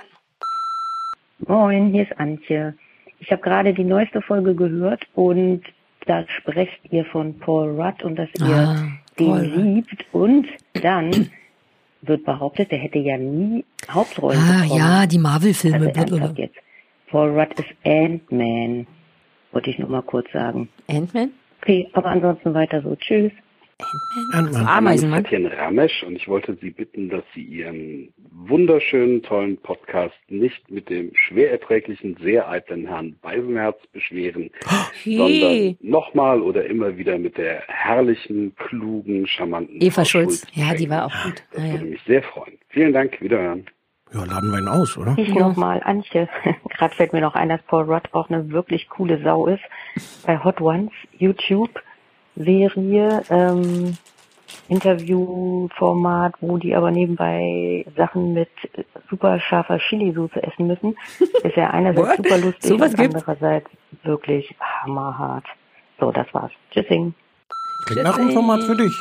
Moin, hier ist Antje. Ich habe gerade die neueste Folge gehört und da sprecht ihr von Paul Rudd und dass ihr den liebt. Und dann wird behauptet, der hätte ja nie Hauptrollen bekommen. Ja, die Marvel-Filme. Also jetzt. Paul Rudd ist Ant-Man, wollte ich nur mal kurz sagen. Ant-Man? Okay, aber ansonsten weiter so. Tschüss. Ant-Man? Ameisenmann? Ich bin Katja Ramesch und ich wollte Sie bitten, dass Sie Ihren wunderschönen, tollen Podcast nicht mit dem schwer erträglichen, sehr eitlen Herrn Beisenherz beschweren, sondern nochmal oder immer wieder mit der herrlichen, klugen, charmanten Eva Schulz. Ja, die war auch gut. Das würde mich sehr freuen. Vielen Dank, wiederhören. Ja, laden wir ihn aus, oder? Ich nochmal, Antje. Gerade fällt mir noch ein, dass Paul Rudd auch eine wirklich coole Sau ist. Bei Hot Ones, YouTube-Serie, Interviewformat, wo die aber nebenbei Sachen mit super scharfer Chili-Soße essen müssen, ist ja einerseits super lustig und andererseits wirklich hammerhart. So, das war's. Tschüssing. Klingt nach einem Format für dich.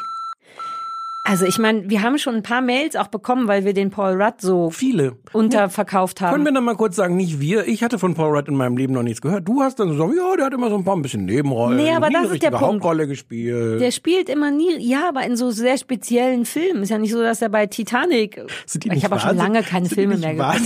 Also ich meine, wir haben schon ein paar Mails auch bekommen, weil wir den Paul Rudd so unterverkauft haben. Können wir dann mal kurz sagen, nicht wir, ich hatte von Paul Rudd in meinem Leben noch nichts gehört. Du hast dann so, ja, der hat immer so ein bisschen Nebenrollen, nee, aber das ist der Punkt. Hauptrolle gespielt. Der spielt immer nie, ja, aber in so sehr speziellen Filmen. Ist ja nicht so, dass er bei Titanic, ich habe auch schon lange keine Filme mehr geguckt.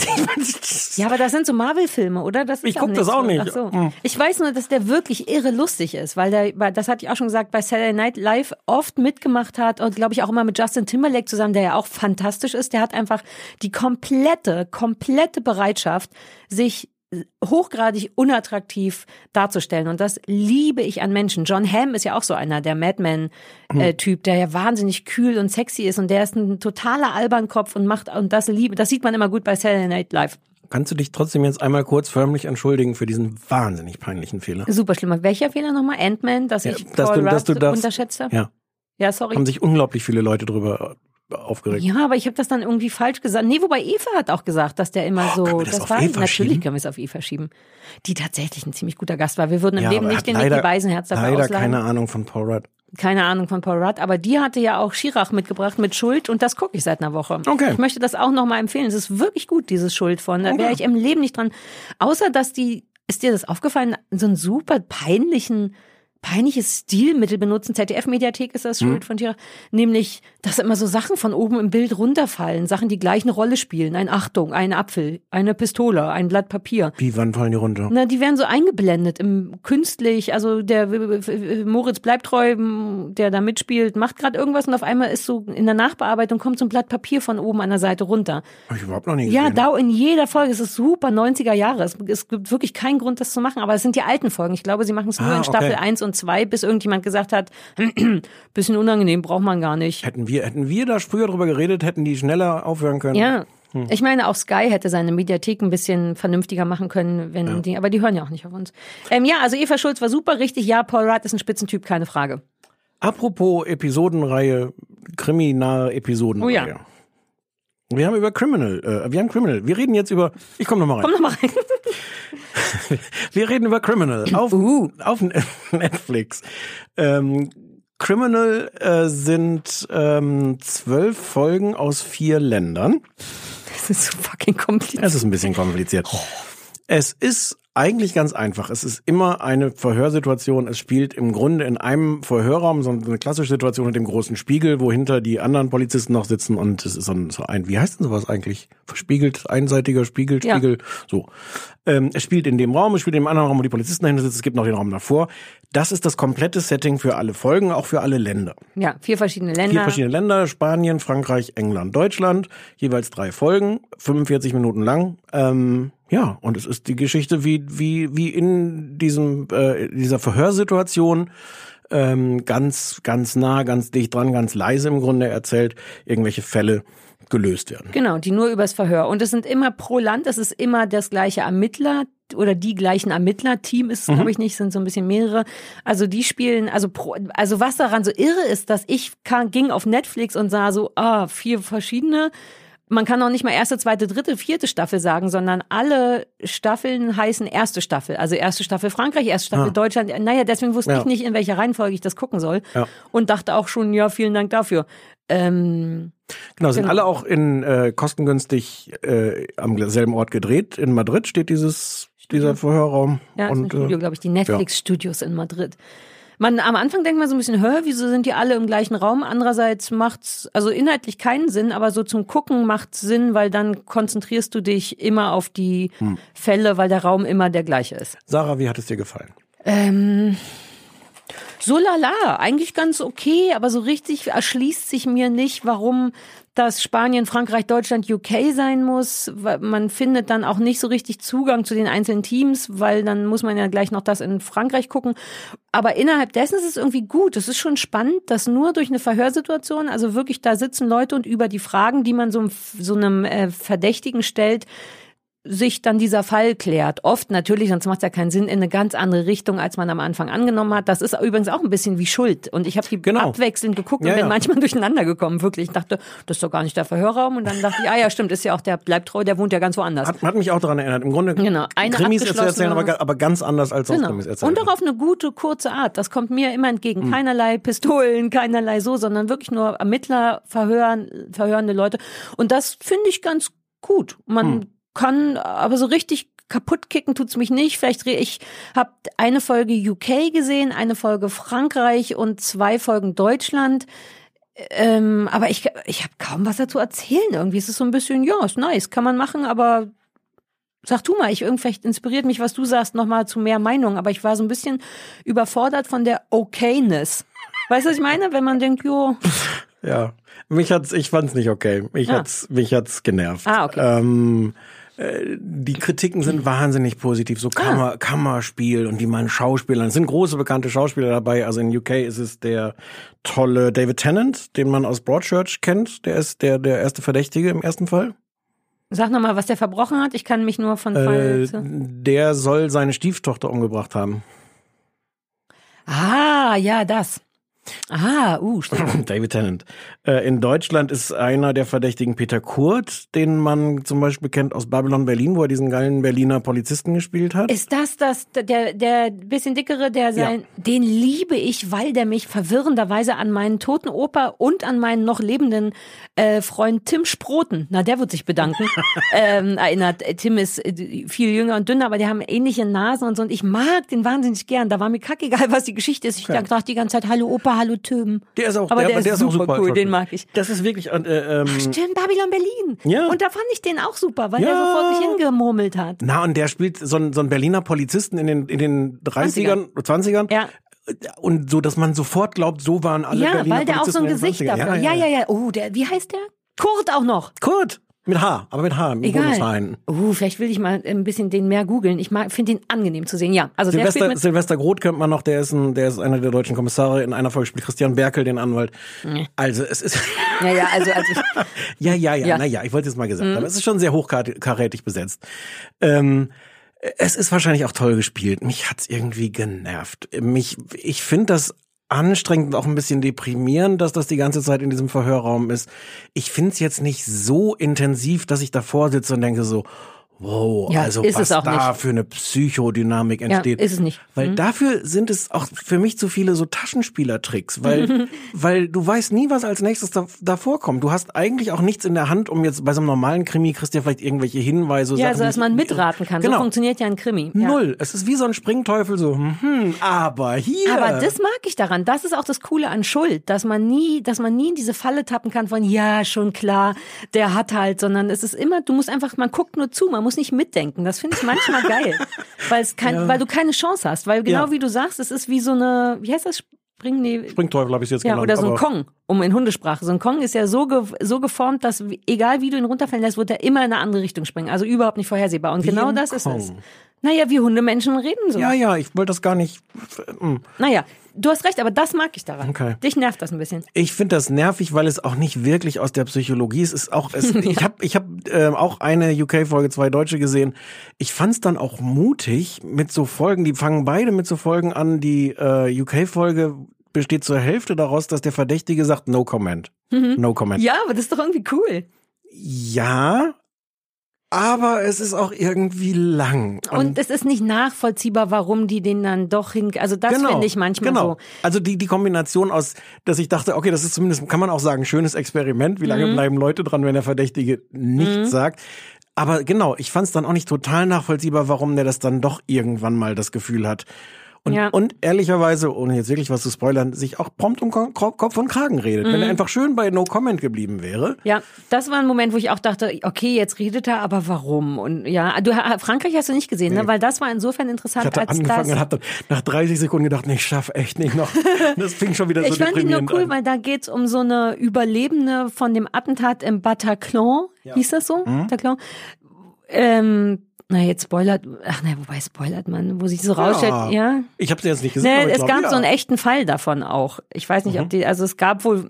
Ja, aber das sind so Marvel-Filme, oder? Das ist ich gucke das auch nicht. Ach so. Ich weiß nur, dass der wirklich irre lustig ist, weil das hatte ich auch schon gesagt, bei Saturday Night Live oft mitgemacht hat und glaube ich auch immer mit Justin Timberlake zusammen, der ja auch fantastisch ist. Der hat einfach die komplette Bereitschaft, sich hochgradig unattraktiv darzustellen. Und das liebe ich an Menschen. John Hamm ist ja auch so einer, der Madman-Typ, der ja wahnsinnig kühl und sexy ist. Und der ist ein totaler Albernkopf und das sieht man immer gut bei Saturday Night Live. Kannst du dich trotzdem jetzt einmal kurz förmlich entschuldigen für diesen wahnsinnig peinlichen Fehler? Super schlimmer. Welcher Fehler nochmal? Ant-Man, dass ich Paul Rudd unterschätzt habe? Ja, sorry. Haben sich unglaublich viele Leute drüber aufgeregt. Ja, aber ich habe das dann irgendwie falsch gesagt. Nee, wobei Eva hat auch gesagt, dass der immer so... Können wir das auf Eva natürlich schieben? Können wir es auf Eva schieben. Die tatsächlich ein ziemlich guter Gast war. Wir würden im Leben nicht den Nicky Beisenherz dafür leider ausladen. keine Ahnung von Paul Rudd. Keine Ahnung von Paul Rudd, aber die hatte ja auch Schirach mitgebracht mit Schuld und das gucke ich seit einer Woche. Okay. Ich möchte das auch nochmal empfehlen. Es ist wirklich gut, dieses Schuld von. Da wäre ich im Leben nicht dran. Außer, dass ist dir das aufgefallen, so einen super peinliches Stilmittel benutzen. ZDF-Mediathek ist das Schuld von Schirach. Nämlich, dass immer so Sachen von oben im Bild runterfallen. Sachen, die gleich eine Rolle spielen. Ein Achtung, ein Apfel, eine Pistole, ein Blatt Papier. Wie, wann fallen die runter? Na, die werden so eingeblendet, künstlich. Also der Moritz Bleibtreu, der da mitspielt, macht gerade irgendwas und auf einmal ist so in der Nachbearbeitung kommt so ein Blatt Papier von oben an der Seite runter. Hab ich überhaupt noch nie gesehen. Ja, da in jeder Folge. Es ist super 90er Jahre. Es gibt wirklich keinen Grund, das zu machen. Aber es sind die alten Folgen. Ich glaube, sie machen es nur in Staffel 1 und 2, bis irgendjemand gesagt hat, bisschen unangenehm, braucht man gar nicht. Hätten wir da früher drüber geredet, hätten die schneller aufhören können. Ja, Ich meine, auch Sky hätte seine Mediathek ein bisschen vernünftiger machen können, wenn aber die hören ja auch nicht auf uns. Also Eva Schulz war super, richtig, ja, Paul Rudd ist ein Spitzentyp, keine Frage. Apropos Episodenreihe, kriminale Episodenreihe. Oh ja. Wir haben über Criminal, wir reden jetzt über, ich komm noch mal rein. Wir reden über Criminal auf Netflix. Criminal sind 12 Folgen aus 4 Ländern. Das ist so fucking kompliziert. Es ist ein bisschen kompliziert. Es ist eigentlich ganz einfach. Es ist immer eine Verhörsituation. Es spielt im Grunde in einem Verhörraum, so eine klassische Situation mit dem großen Spiegel, wo hinter die anderen Polizisten noch sitzen und es ist so ein, wie heißt denn sowas eigentlich? Verspiegelt, einseitiger Spiegel. So. Es spielt in dem Raum, es spielt in dem anderen Raum, wo die Polizisten dahinter sitzen. Es gibt noch den Raum davor. Das ist das komplette Setting für alle Folgen, auch für alle Länder. Ja, 4 verschiedene Länder. Spanien, Frankreich, England, Deutschland. Jeweils 3 Folgen, 45 Minuten lang. Und es ist die Geschichte, wie in dieser Verhörsituation ganz nah, ganz dicht dran, ganz leise im Grunde erzählt, irgendwelche Fälle gelöst werden. Genau, die nur übers Verhör. Und es sind immer pro Land, es ist immer das gleiche Ermittler oder die gleichen Ermittler-Team ist es, glaube ich, nicht, sind so ein bisschen mehrere. Also die spielen, also was daran so irre ist, dass ich ging auf Netflix und sah so, 4 verschiedene. Man kann auch nicht mal 1., 2., 3., 4. Staffel sagen, sondern alle Staffeln heißen erste Staffel. Also erste Staffel Frankreich, erste Staffel Deutschland. Naja, deswegen wusste ich nicht, in welcher Reihenfolge ich das gucken soll. Ja. Und dachte auch schon, ja, vielen Dank dafür. Sind alle auch in kostengünstig am selben Ort gedreht. In Madrid steht dieser Verhörraum. Ja, ist ein Studio, glaube ich, die Netflix-Studios in Madrid. Am Anfang denkt man so ein bisschen, wieso sind die alle im gleichen Raum? Andererseits macht's also inhaltlich keinen Sinn, aber so zum Gucken macht's Sinn, weil dann konzentrierst du dich immer auf die Fälle, weil der Raum immer der gleiche ist. Sarah, wie hat es dir gefallen? So lala, eigentlich ganz okay, aber so richtig erschließt sich mir nicht, warum das Spanien, Frankreich, Deutschland, UK sein muss. Man findet dann auch nicht so richtig Zugang zu den einzelnen Teams, weil dann muss man ja gleich noch das in Frankreich gucken. Aber innerhalb dessen ist es irgendwie gut. Es ist schon spannend, dass nur durch eine Verhörsituation, also wirklich da sitzen Leute und über die Fragen, die man so einem Verdächtigen stellt, sich dann dieser Fall klärt. Oft natürlich, sonst macht es ja keinen Sinn, in eine ganz andere Richtung, als man am Anfang angenommen hat. Das ist übrigens auch ein bisschen wie Schuld. Und ich habe die abwechselnd geguckt und bin manchmal durcheinander gekommen. Wirklich, ich dachte, das ist doch gar nicht der Verhörraum. Und dann dachte ich, stimmt, ist ja auch der Bleibtreu, der wohnt ja ganz woanders. Hat mich auch daran erinnert. Im Grunde Krimis erzählen, aber ganz anders als sonst Krimis erzählen. Und auch auf eine gute, kurze Art. Das kommt mir immer entgegen. Keinerlei Pistolen, keinerlei sondern wirklich nur Ermittler, verhörende Leute. Und das finde ich ganz gut. Man kann, aber so richtig kaputt kicken tut's mich nicht. Vielleicht ich habe eine Folge UK gesehen, eine Folge Frankreich und 2 Folgen Deutschland. Aber ich habe kaum was dazu erzählen. Irgendwie ist es so ein bisschen, ist nice, kann man machen, aber sag du mal, vielleicht inspiriert mich, was du sagst, nochmal zu mehr Meinung. Aber ich war so ein bisschen überfordert von der Okayness. Weißt du, was ich meine? Wenn man denkt, Ja, ich fand's nicht okay. Mich hat's genervt. Okay. Die Kritiken sind wahnsinnig positiv, so Kammerspiel und die meinen Schauspielern. Es sind große bekannte Schauspieler dabei. Also in UK ist es der tolle David Tennant, den man aus Broadchurch kennt. Der ist der erste Verdächtige im ersten Fall. Sag nochmal, was der verbrochen hat. Ich kann mich nur von Fall... Der soll seine Stieftochter umgebracht haben. Das. Stimmt. David Tennant. In Deutschland ist einer der Verdächtigen Peter Kurt, den man zum Beispiel kennt aus Babylon Berlin, wo er diesen geilen Berliner Polizisten gespielt hat. Ist das der bisschen dickere, den liebe ich, weil der mich verwirrenderweise an meinen toten Opa und an meinen noch lebenden Freund Tim Sproten, der wird sich bedanken, erinnert. Tim ist viel jünger und dünner, aber die haben ähnliche Nasen und so, und ich mag den wahnsinnig gern. Da war mir kackegal, was die Geschichte ist. Ich dachte die ganze Zeit, hallo Opa, hallo Tim. Der ist auch, aber der ist auch super cool, den mag ich. Das ist wirklich... Stimmt, Babylon Berlin. Ja. Und da fand ich den auch super, weil der so vor sich hingemurmelt hat. Und der spielt so einen Berliner Polizisten in den 30ern, 20ern. Ja. Und so, dass man sofort glaubt, so waren alle Berliner Polizisten. Ja, weil der auch so ein Gesicht dafür. Ja. Oh, wie heißt der? Kurt auch noch. Kurt. Mit H, aber mit H, mit Bonushaar hinten. Vielleicht will ich mal ein bisschen den mehr googeln. Ich finde den angenehm zu sehen, ja. Also Silvester Groth kennt man noch, der ist einer der deutschen Kommissare. In einer Folge spielt Christian Berkel den Anwalt. Also es ist... Ja, ich wollte es mal gesagt haben. Es ist schon sehr hochkarätig besetzt. Es ist wahrscheinlich auch toll gespielt. Mich hat's irgendwie genervt. Ich finde das anstrengend und auch ein bisschen deprimierend, dass das die ganze Zeit in diesem Verhörraum ist. Ich finde es jetzt nicht so intensiv, dass ich davor sitze und denke so, wow, also was da für eine Psychodynamik entsteht. Ja, ist es nicht. Weil dafür sind es auch für mich zu viele so Taschenspielertricks, weil du weißt nie, was als nächstes da vorkommt. Du hast eigentlich auch nichts in der Hand, um jetzt bei so einem normalen Krimi kriegst du ja vielleicht irgendwelche Hinweise. Ja, so dass man mitraten kann. Genau. So funktioniert ja ein Krimi. Ja. Null. Es ist wie so ein Springteufel, so, aber hier. Aber das mag ich daran. Das ist auch das Coole an Schuld, dass man nie in diese Falle tappen kann von, ja, schon klar, der hat halt, sondern es ist immer, man guckt nur zu, man muss nicht mitdenken. Das finde ich manchmal geil. Weil du keine Chance hast. Weil genau wie du sagst, es ist wie so eine, wie heißt das? Springteufel habe ich jetzt genannt. Oder so ein Kong, in Hundesprache. So ein Kong ist ja so geformt, dass egal wie du ihn runterfallen lässt, wird er immer in eine andere Richtung springen. Also überhaupt nicht vorhersehbar. Und genau das ist es. Naja, wie Hundemenschen reden so. Ja, ich wollte das gar nicht. Naja, du hast recht, aber das mag ich daran. Okay. Dich nervt das ein bisschen. Ich finde das nervig, weil es auch nicht wirklich aus der Psychologie ist. Ich hab auch eine UK-Folge, 2 Deutsche gesehen. Ich fand es dann auch mutig mit so Folgen, die fangen beide mit so Folgen an. Die UK-Folge besteht zur Hälfte daraus, dass der Verdächtige sagt, no comment. No comment. Ja, aber das ist doch irgendwie cool. Ja, aber es ist auch irgendwie lang. Und es ist nicht nachvollziehbar, warum die den dann doch also das finde ich manchmal so. Also die Kombination aus, dass ich dachte, okay, das ist zumindest, kann man auch sagen, schönes Experiment. Wie lange bleiben Leute dran, wenn der Verdächtige nichts sagt? Aber genau, ich fand es dann auch nicht total nachvollziehbar, warum der das dann doch irgendwann mal das Gefühl hat. Und ehrlicherweise, ohne jetzt wirklich was zu spoilern, sich auch prompt um Kopf und Kragen redet. Wenn er einfach schön bei No Comment geblieben wäre. Ja, das war ein Moment, wo ich auch dachte, okay, jetzt redet er, aber warum? Und ja, Frankreich hast du nicht gesehen, ne? Weil das war insofern interessant, ich hatte angefangen und hab dann nach 30 Sekunden gedacht, nee, ich schaff echt nicht noch. Das fing schon wieder so deprimierend an. Ich fand ihn nur cool, weil da geht's um so eine Überlebende von dem Attentat im Bataclan. Ja. Hieß das so? Bataclan? Jetzt spoilert, wobei spoilert man, wo sich so rausstellt, ja. Ich habe sie jetzt nicht gesehen. Aber es gab so einen echten Fall davon auch. Ich weiß nicht, ob es gab wohl,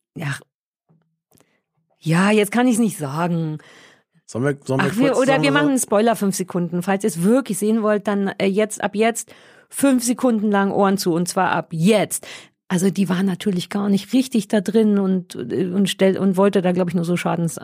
jetzt kann ich es nicht sagen. Wir machen einen Spoiler 5 Sekunden. Falls ihr es wirklich sehen wollt, dann ab jetzt 5 Sekunden lang Ohren zu, und zwar ab jetzt. Also die war natürlich gar nicht richtig da drin und wollte da, glaube ich, nur so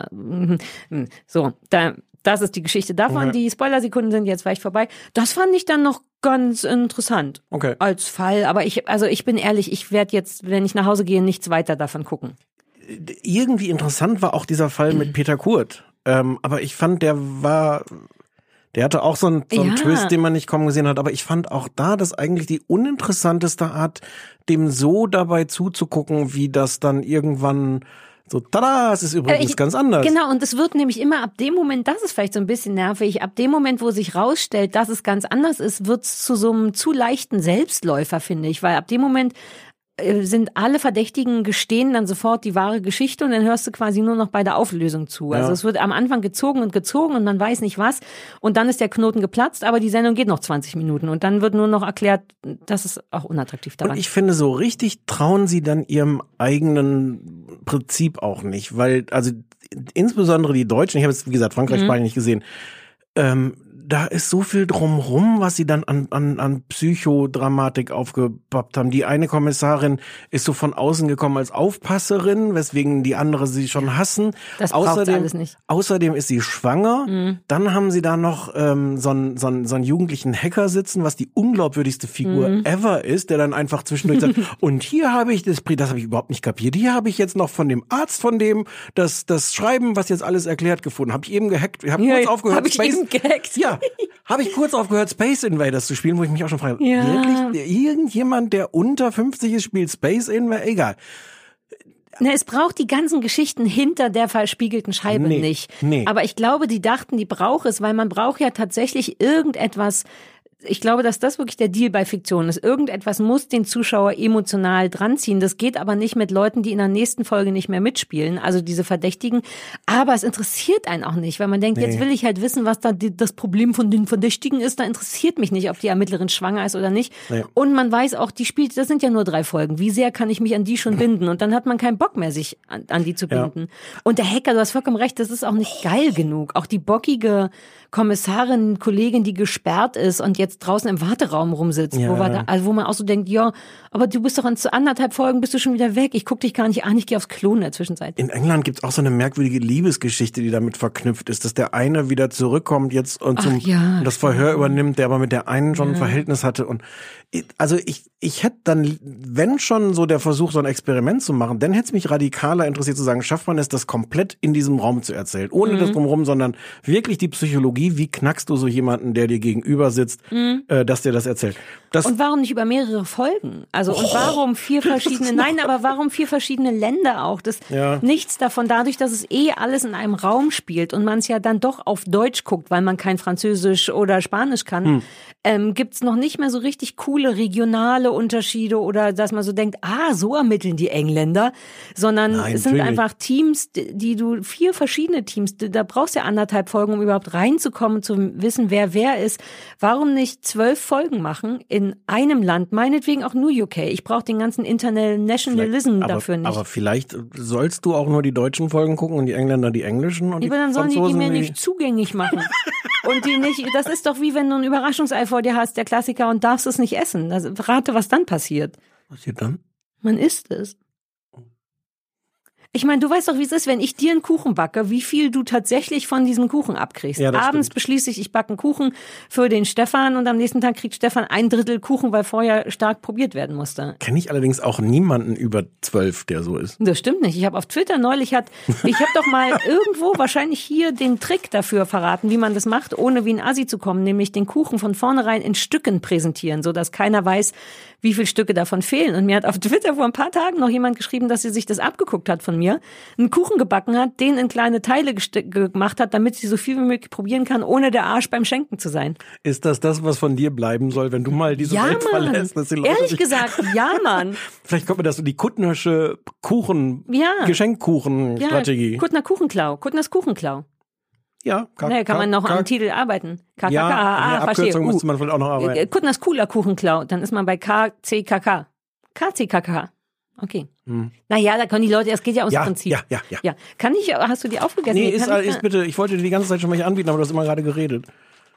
das ist die Geschichte davon. Okay. Die Spoilersekunden sind jetzt vielleicht vorbei. Das fand ich dann noch ganz interessant. Okay. Als Fall. Aber ich bin ehrlich, ich werde jetzt, wenn ich nach Hause gehe, nichts weiter davon gucken. Irgendwie interessant war auch dieser Fall mit Peter Kurt. Aber ich fand, der hatte auch so einen Twist, den man nicht kommen gesehen hat. Aber ich fand auch da das eigentlich die uninteressanteste Art, dem so dabei zuzugucken, wie das dann irgendwann so, tada, es ist übrigens ganz anders. Genau, und es wird nämlich immer ab dem Moment, das ist vielleicht so ein bisschen nervig, ab dem Moment, wo sich rausstellt, dass es ganz anders ist, wird es zu so einem zu leichten Selbstläufer, finde ich. Weil ab dem Moment sind alle Verdächtigen gestehen dann sofort die wahre Geschichte und dann hörst du quasi nur noch bei der Auflösung zu. Ja. Also es wird am Anfang gezogen und man weiß nicht was und dann ist der Knoten geplatzt, aber die Sendung geht noch 20 Minuten und dann wird nur noch erklärt, das ist auch unattraktiv daran. Und ich finde, so richtig trauen sie dann ihrem eigenen Prinzip auch nicht, weil, also insbesondere die Deutschen, ich habe jetzt, wie gesagt, Frankreich, Spanien nicht gesehen, da ist so viel drumrum, was sie dann an Psychodramatik aufgepappt haben. Die eine Kommissarin ist so von außen gekommen als Aufpasserin, weswegen die andere sie schon hassen. Das braucht alles nicht. Außerdem ist sie schwanger. Dann haben sie da noch so einen jugendlichen Hacker sitzen, was die unglaubwürdigste Figur ever ist, der dann einfach zwischendurch sagt, und hier habe ich das habe ich überhaupt nicht kapiert. Hier habe ich jetzt noch von dem Arzt von dem das Schreiben, was jetzt alles erklärt, gefunden. Habe ich eben gehackt. Ich habe kurz aufgehört. Habe ich eben gehackt. Ja, habe ich kurz aufgehört, Space Invaders zu spielen, wo ich mich auch schon frage, wirklich, irgendjemand, der unter 50 ist, spielt Space Invaders? Egal. Es braucht die ganzen Geschichten hinter der verspiegelten Scheibe nicht. Nee. Aber ich glaube, die dachten, die braucht es, weil man braucht ja tatsächlich irgendetwas ich glaube, dass das wirklich der Deal bei Fiktion ist. Irgendetwas muss den Zuschauer emotional dranziehen. Das geht aber nicht mit Leuten, die in der nächsten Folge nicht mehr mitspielen, also diese Verdächtigen. Aber es interessiert einen auch nicht, weil man denkt, jetzt will ich halt wissen, was da das Problem von den Verdächtigen ist. Da interessiert mich nicht, ob die Ermittlerin schwanger ist oder nicht. Nee. Und man weiß auch, das sind ja nur 3 Folgen. Wie sehr kann ich mich an die schon binden? Und dann hat man keinen Bock mehr, sich an die zu binden. Ja. Und der Hacker, du hast vollkommen recht, das ist auch nicht geil genug. Auch die bockige Kommissarin, Kollegin, die gesperrt ist und jetzt draußen im Warteraum rumsitzt, wo man auch so denkt, ja, aber du bist doch in 1,5 Folgen bist du schon wieder weg. Ich guck dich gar nicht an, ich gehe aufs Klo in der Zwischenzeit. In England gibt's auch so eine merkwürdige Liebesgeschichte, die damit verknüpft ist, dass der eine wieder zurückkommt jetzt und das Verhör übernimmt, der aber mit der einen schon ein Verhältnis hatte. Und also ich hätte dann, wenn schon so der Versuch, so ein Experiment zu machen, dann hätte es mich radikaler interessiert zu sagen, schafft man es, das komplett in diesem Raum zu erzählen, ohne das drumherum, sondern wirklich die Psychologie, wie knackst du so jemanden, der dir gegenüber sitzt, dass der das erzählt. Und warum nicht über mehrere Folgen? Also und warum 4 verschiedene, warum 4 verschiedene Länder auch? Nichts davon, dadurch, dass es alles in einem Raum spielt und man es ja dann doch auf Deutsch guckt, weil man kein Französisch oder Spanisch kann, gibt's noch nicht mehr so richtig coole regionale Unterschiede oder dass man so denkt, so ermitteln die Engländer, sondern es sind einfach Teams, 4 verschiedene Teams, da brauchst du ja 1,5 Folgen, um überhaupt reinzukommen, zu wissen, wer ist. Warum nicht 12 Folgen machen in einem Land, meinetwegen auch nur UK. Ich brauche den ganzen Internationalism dafür nicht. Aber vielleicht sollst du auch nur die deutschen Folgen gucken und die Engländer die englischen und dann sollen die mir nicht zugänglich machen. Und die nicht, das ist doch wie wenn du ein Überraschungsei vor dir hast, der Klassiker, und darfst es nicht essen. Rate, was dann passiert. Was passiert dann? Man isst es. Ich meine, du weißt doch, wie es ist, wenn ich dir einen Kuchen backe, wie viel du tatsächlich von diesem Kuchen abkriegst. Ja, abends beschließe ich backe einen Kuchen für den Stefan und am nächsten Tag kriegt Stefan 1/3 Kuchen, weil vorher stark probiert werden musste. Kenne ich allerdings auch niemanden über 12, der so ist. Das stimmt nicht. Ich habe auf Twitter neulich, ich habe doch mal irgendwo wahrscheinlich hier den Trick dafür verraten, wie man das macht, ohne wie ein Assi zu kommen, nämlich den Kuchen von vornherein in Stücken präsentieren, sodass keiner weiß, wie viele Stücke davon fehlen. Und mir hat auf Twitter vor ein paar Tagen noch jemand geschrieben, dass sie sich das abgeguckt hat von mir, einen Kuchen gebacken hat, den in kleine Teile gemacht hat, damit sie so viel wie möglich probieren kann, ohne der Arsch beim Schenken zu sein. Ist das, was von dir bleiben soll, wenn du mal diese Welt verlässt? Dass die Leute ehrlich gesagt, ja, Mann. Vielleicht kommt mir das so die Kuttnersche Geschenkkuchen-Strategie. Kuttner Kuchenklau, Kuttners Kuchenklau. Ja, kann man noch am Titel arbeiten. Abkürzung müsste man vielleicht auch noch arbeiten. Kuttners cooler Kuchenklau, dann ist man bei KCKK. KCKK. Okay. Naja, da können die Leute, es geht ja ums Prinzip. Ja. Hast du die aufgegessen? Nee, ist bitte, ich wollte dir die ganze Zeit schon mal hier anbieten, aber du hast immer gerade geredet.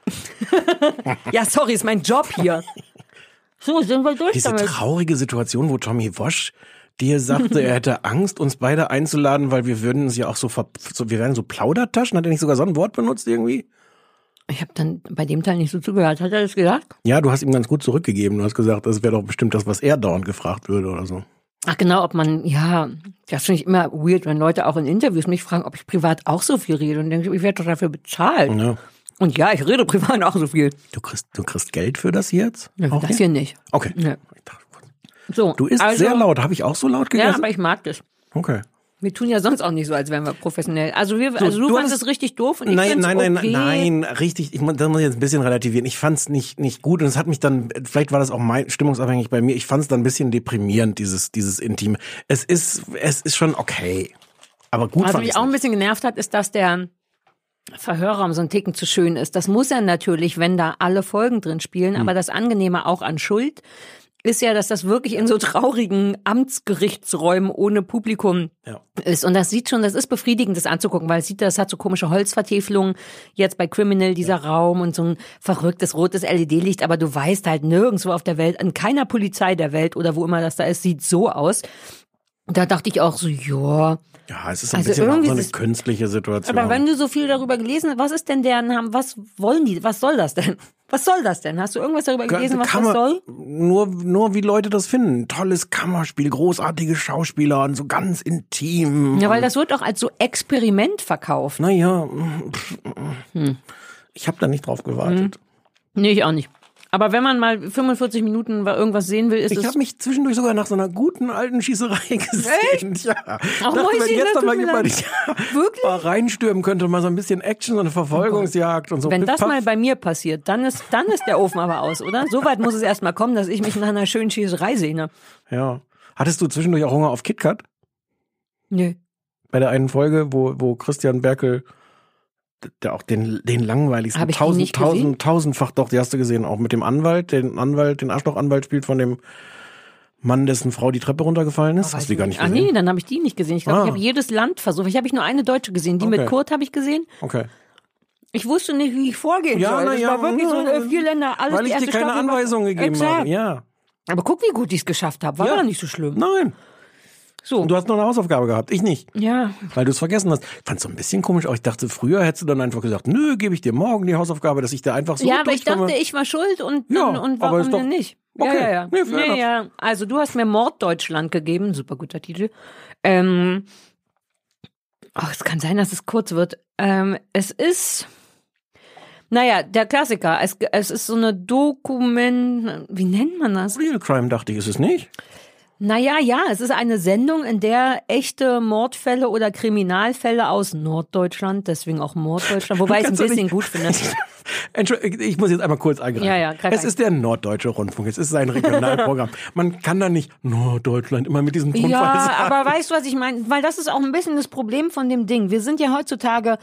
Ja, sorry, ist mein Job hier. So, sind wir durch Diese damit. traurige Situation, wo Tommy Walsh dir sagte, er hätte Angst, uns beide einzuladen, weil wir würden uns ja auch wir wären so Plaudertaschen. Hat er nicht sogar so ein Wort benutzt irgendwie? Ich habe dann bei dem Teil nicht so zugehört. Hat er das gesagt? Ja, du hast ihm ganz gut zurückgegeben. Du hast gesagt, das wäre doch bestimmt das, was er dauernd gefragt würde oder so. Ach genau, ob man, das finde ich immer weird, wenn Leute auch in Interviews mich fragen, ob ich privat auch so viel rede und denke, ich werde doch dafür bezahlt. Ja. Und ja, ich rede privat auch so viel. Du kriegst Geld für das jetzt? Ja, für das hier nicht. Okay. Ja. So, du isst sehr laut. Habe ich auch so laut gegessen? Ja, aber ich mag das. Okay. Wir tun ja sonst auch nicht so, als wären wir professionell. Also du fandest es richtig doof und ich find's okay. Nein, richtig. Das muss ich jetzt ein bisschen relativieren. Ich fand's nicht gut und es hat mich dann, vielleicht war das auch stimmungsabhängig bei mir. Ich fand's dann ein bisschen deprimierend, dieses Intime. Es ist schon okay. Aber gut. Was mich auch ein bisschen genervt hat, ist, dass der Verhörraum so ein Ticken zu schön ist. Das muss er natürlich, wenn da alle Folgen drin spielen. Aber das Angenehme auch an Schuld ist ja, dass das wirklich in so traurigen Amtsgerichtsräumen ohne Publikum ist. Und das ist befriedigend, das anzugucken, weil das hat so komische Holzvertäfelungen. Jetzt bei Criminal, dieser Raum und so ein verrücktes rotes LED-Licht. Aber du weißt halt nirgendwo auf der Welt, an keiner Polizei der Welt oder wo immer das da ist, sieht so aus. Da dachte ich auch so, ja, es ist ein bisschen auch so eine künstliche Situation. Aber wenn du so viel darüber gelesen hast, was ist denn deren Namen, was wollen die, was soll das denn? Was soll das denn? Hast du irgendwas darüber gelesen, was das soll? Nur wie Leute das finden. Tolles Kammerspiel, großartige Schauspieler und so ganz intim. Ja, weil das wird auch als so Experiment verkauft. Naja, ich habe da nicht drauf gewartet. Nee, ich auch nicht. Aber wenn man mal 45 Minuten irgendwas sehen will, ist es... Ich habe mich zwischendurch sogar nach so einer guten alten Schießerei gesehen. Echt? Ja. Ach, dachte, wenn jetzt da mal jemand wirklich mal reinstürmen könnte, mal so ein bisschen Action, so eine Verfolgungsjagd und so. Wenn Piff, das paff. mal bei mir passiert, dann ist der Ofen aber aus, oder? So weit muss es erst mal kommen, dass ich mich nach einer schönen Schießerei sehne. Ja. Hattest du zwischendurch auch Hunger auf KitKat? Nö. Bei der einen Folge, wo Christian Berkel, der auch den langweiligsten, Hab ich die nicht gesehen? tausendfach doch, die hast du gesehen, auch mit dem Anwalt, den Arschlochanwalt spielt von dem Mann, dessen Frau die Treppe runtergefallen ist. Hast du die gar nicht gesehen? Nee, dann habe ich die nicht gesehen. Ich glaube, ich habe jedes Land versucht. Ich habe nur eine Deutsche gesehen. Die mit Kurt habe ich gesehen. Okay. Ich wusste nicht, wie ich vorgehen soll. Das war wirklich so 4 Länder, alles weil die ich dir erste keine Staffel Anweisungen gegeben Exakt. habe. Ja. Aber guck, wie gut ich es geschafft habe. War Ja. doch nicht so schlimm. Nein. So. Und du hast noch eine Hausaufgabe gehabt, ich nicht. Ja. Weil du es vergessen hast. Ich fand es so ein bisschen komisch, aber ich dachte, früher hättest du dann einfach gesagt, nö, gebe ich dir morgen die Hausaufgabe, dass ich da einfach so Ja, aber ich durchkomme. dachte, ich war schuld und Ja, warum aber ist doch- denn nicht? Okay. Ja. Nee, fair enough. Ja. Also du hast mir Morddeutschland gegeben, super guter Titel. Es kann sein, dass es kurz wird. Es ist, naja, der Klassiker. Es ist so eine wie nennt man das? Real Crime, dachte ich, ist es nicht? Naja, ja, es ist eine Sendung, in der echte Mordfälle oder Kriminalfälle aus Norddeutschland, deswegen auch Morddeutschland, wobei ich es ein Kannst du bisschen nicht- gut finde. Entschuldigung, ich muss jetzt einmal kurz eingreifen. Ja, greif es ein. ist der Norddeutsche Rundfunk, es ist sein Regionalprogramm. Man kann da nicht Norddeutschland immer mit diesem Tonfall Ja, sagen. aber weißt du, was ich meine? Weil das ist auch ein bisschen das Problem von dem Ding. Wir sind ja heutzutage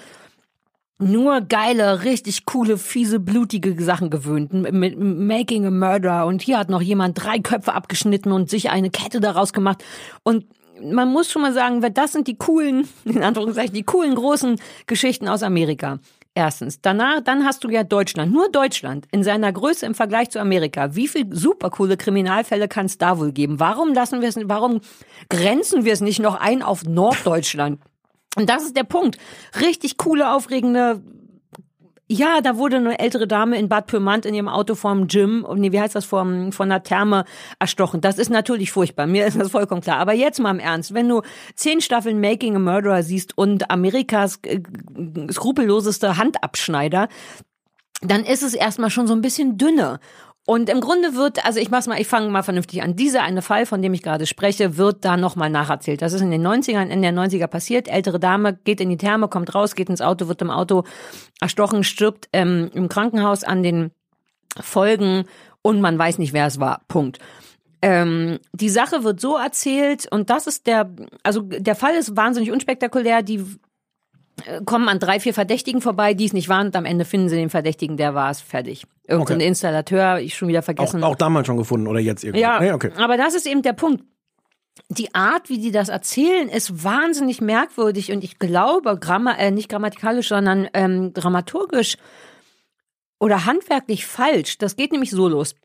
nur geile, richtig coole, fiese, blutige Sachen gewöhnt. Mit Making a Murderer und hier hat noch jemand 3 Köpfe abgeschnitten und sich eine Kette daraus gemacht. Und man muss schon mal sagen, das sind die coolen, in Anführungszeichen, die coolen großen Geschichten aus Amerika. Erstens. Dann hast du ja Deutschland. Nur Deutschland in seiner Größe im Vergleich zu Amerika. Wie viel supercoole Kriminalfälle kann es da wohl geben? Warum grenzen wir es nicht noch ein auf Norddeutschland? Und das ist der Punkt. Richtig coole, aufregende, ja, da wurde eine ältere Dame in Bad Pyrmont in ihrem Auto vom Gym, von der Therme erstochen. Das ist natürlich furchtbar. Mir ist das vollkommen klar. Aber jetzt mal im Ernst. Wenn du 10 Staffeln Making a Murderer siehst und Amerikas skrupelloseste Handabschneider, dann ist es erstmal schon so ein bisschen dünne. Und im Grunde ich fange mal vernünftig an. Dieser eine Fall, von dem ich gerade spreche, wird da nochmal nacherzählt. Das ist in den 90er passiert. Ältere Dame geht in die Therme, kommt raus, geht ins Auto, wird im Auto erstochen, stirbt im Krankenhaus an den Folgen und man weiß nicht, wer es war. Punkt. Die Sache wird so erzählt und das ist der Fall ist wahnsinnig unspektakulär. Die kommen an 3, 4 Verdächtigen vorbei, die es nicht waren und am Ende finden sie den Verdächtigen, der war es, fertig. Irgendein Installateur, ich schon wieder vergessen. Auch damals schon gefunden oder jetzt irgendwie? Ja, okay. Aber das ist eben der Punkt. Die Art, wie die das erzählen, ist wahnsinnig merkwürdig und ich glaube, nicht grammatikalisch, sondern dramaturgisch oder handwerklich falsch. Das geht nämlich so los.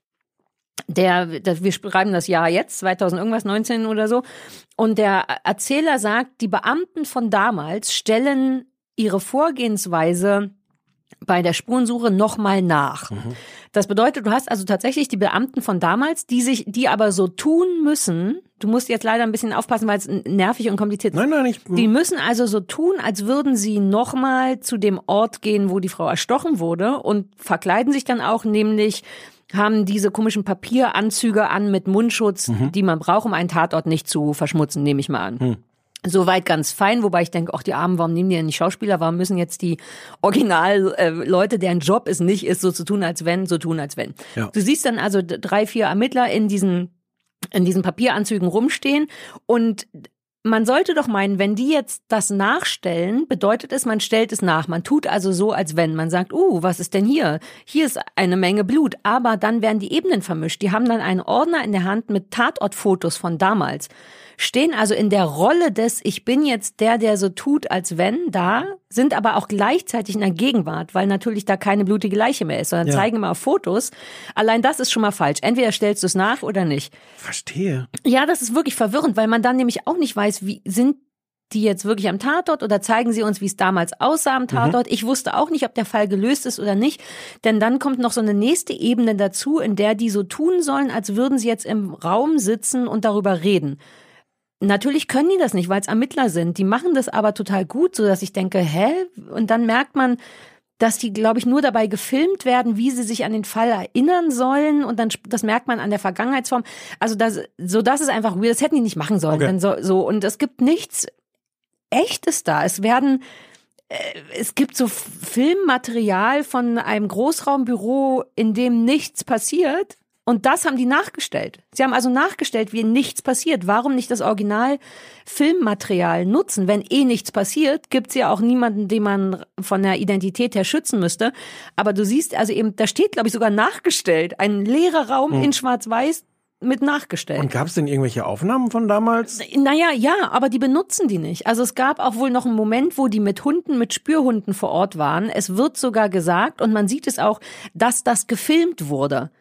Wir schreiben das Jahr jetzt, 2019 oder so. Und der Erzähler sagt, die Beamten von damals stellen ihre Vorgehensweise bei der Spurensuche nochmal nach. Mhm. Das bedeutet, du hast also tatsächlich die Beamten von damals, die aber so tun müssen, du musst jetzt leider ein bisschen aufpassen, weil es nervig und kompliziert ist. Nein, nicht. Die müssen also so tun, als würden sie nochmal zu dem Ort gehen, wo die Frau erstochen wurde und verkleiden sich dann auch, nämlich haben diese komischen Papieranzüge an mit Mundschutz, die man braucht, um einen Tatort nicht zu verschmutzen, nehme ich mal an. Soweit ganz fein, wobei ich denke, die Armen, warum nehmen die denn nicht Schauspieler? Warum müssen jetzt die Original-Leute, deren Job es nicht ist, so tun, als wenn. Ja. Du siehst dann also 3, 4 Ermittler in diesen Papieranzügen rumstehen und man sollte doch meinen, wenn die jetzt das nachstellen, bedeutet es, man stellt es nach. Man tut also so, als wenn. Man sagt, was ist denn hier? Hier ist eine Menge Blut. Aber dann werden die Ebenen vermischt. Die haben dann einen Ordner in der Hand mit Tatortfotos von damals. Stehen also in der Rolle des, ich bin jetzt der so tut, als wenn, da, sind aber auch gleichzeitig in der Gegenwart, weil natürlich da keine blutige Leiche mehr ist, sondern zeigen immer Fotos. Allein das ist schon mal falsch. Entweder stellst du es nach oder nicht. Verstehe. Ja, das ist wirklich verwirrend, weil man dann nämlich auch nicht weiß, wie sind die jetzt wirklich am Tatort oder zeigen sie uns, wie es damals aussah am Tatort. Ich wusste auch nicht, ob der Fall gelöst ist oder nicht, denn dann kommt noch so eine nächste Ebene dazu, in der die so tun sollen, als würden sie jetzt im Raum sitzen und darüber reden. Natürlich können die das nicht, weil es Ermittler sind. Die machen das aber total gut, so dass ich denke, Und dann merkt man, dass die, glaube ich, nur dabei gefilmt werden, wie sie sich an den Fall erinnern sollen und dann, das merkt man an der Vergangenheitsform. Also das ist einfach weird, das hätten die nicht machen sollen. Okay. Dann so, und es gibt nichts Echtes da. Es gibt so Filmmaterial von einem Großraumbüro, in dem nichts passiert. Und das haben die nachgestellt. Sie haben also nachgestellt, wie nichts passiert. Warum nicht das Original-Filmmaterial nutzen? Wenn nichts passiert, gibt's ja auch niemanden, den man von der Identität her schützen müsste. Aber du siehst also eben, da steht, glaube ich, sogar nachgestellt. Ein leerer Raum in Schwarz-Weiß mit nachgestellt. Und gab es denn irgendwelche Aufnahmen von damals? Naja, ja, aber die benutzen die nicht. Also es gab auch wohl noch einen Moment, wo die mit Spürhunden vor Ort waren. Es wird sogar gesagt, und man sieht es auch, dass das gefilmt wurde.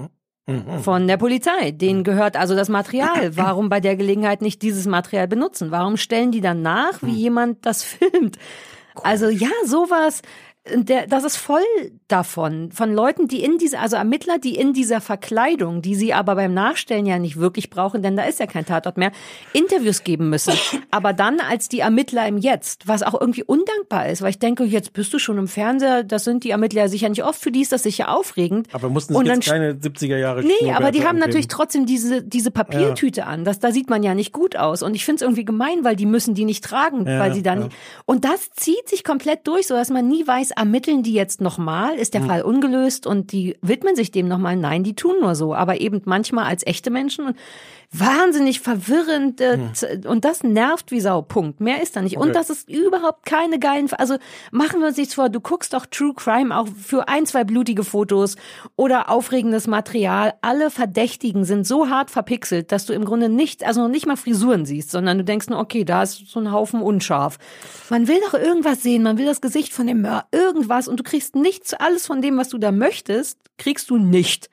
Von der Polizei. Denen gehört also das Material. Warum bei der Gelegenheit nicht dieses Material benutzen? Warum stellen die dann nach, wie jemand das filmt? Also ja, sowas. Das ist voll davon, von Leuten, die also Ermittler, die in dieser Verkleidung, die sie aber beim Nachstellen ja nicht wirklich brauchen, denn da ist ja kein Tatort mehr, Interviews geben müssen. Aber dann als die Ermittler im Jetzt, was auch irgendwie undankbar ist, weil ich denke, jetzt bist du schon im Fernseher, das sind die Ermittler sicher nicht oft, für die ist das sicher aufregend. Aber mussten sie jetzt keine 70er Jahre Nee, aber die haben natürlich trotzdem diese Papiertüte an. Da sieht man ja nicht gut aus. Und ich finde es irgendwie gemein, weil die müssen die nicht tragen, weil sie dann nicht. Und das zieht sich komplett durch, so dass man nie weiß, ermitteln die jetzt nochmal? Ist der Fall ungelöst und die widmen sich dem nochmal? Nein, die tun nur so. Aber eben manchmal als echte Menschen und wahnsinnig verwirrend und das nervt wie Sau. Punkt. Mehr ist da nicht. Okay. Und das ist überhaupt keine geilen, also machen wir uns nichts vor, du guckst doch True Crime auch für 1, 2 blutige Fotos oder aufregendes Material. Alle Verdächtigen sind so hart verpixelt, dass du im Grunde nicht mal Frisuren siehst, sondern du denkst nur, okay, da ist so ein Haufen unscharf. Man will doch irgendwas sehen, man will das Gesicht von dem Mörder, irgendwas und du kriegst nichts, alles von dem, was du da möchtest, kriegst du nicht.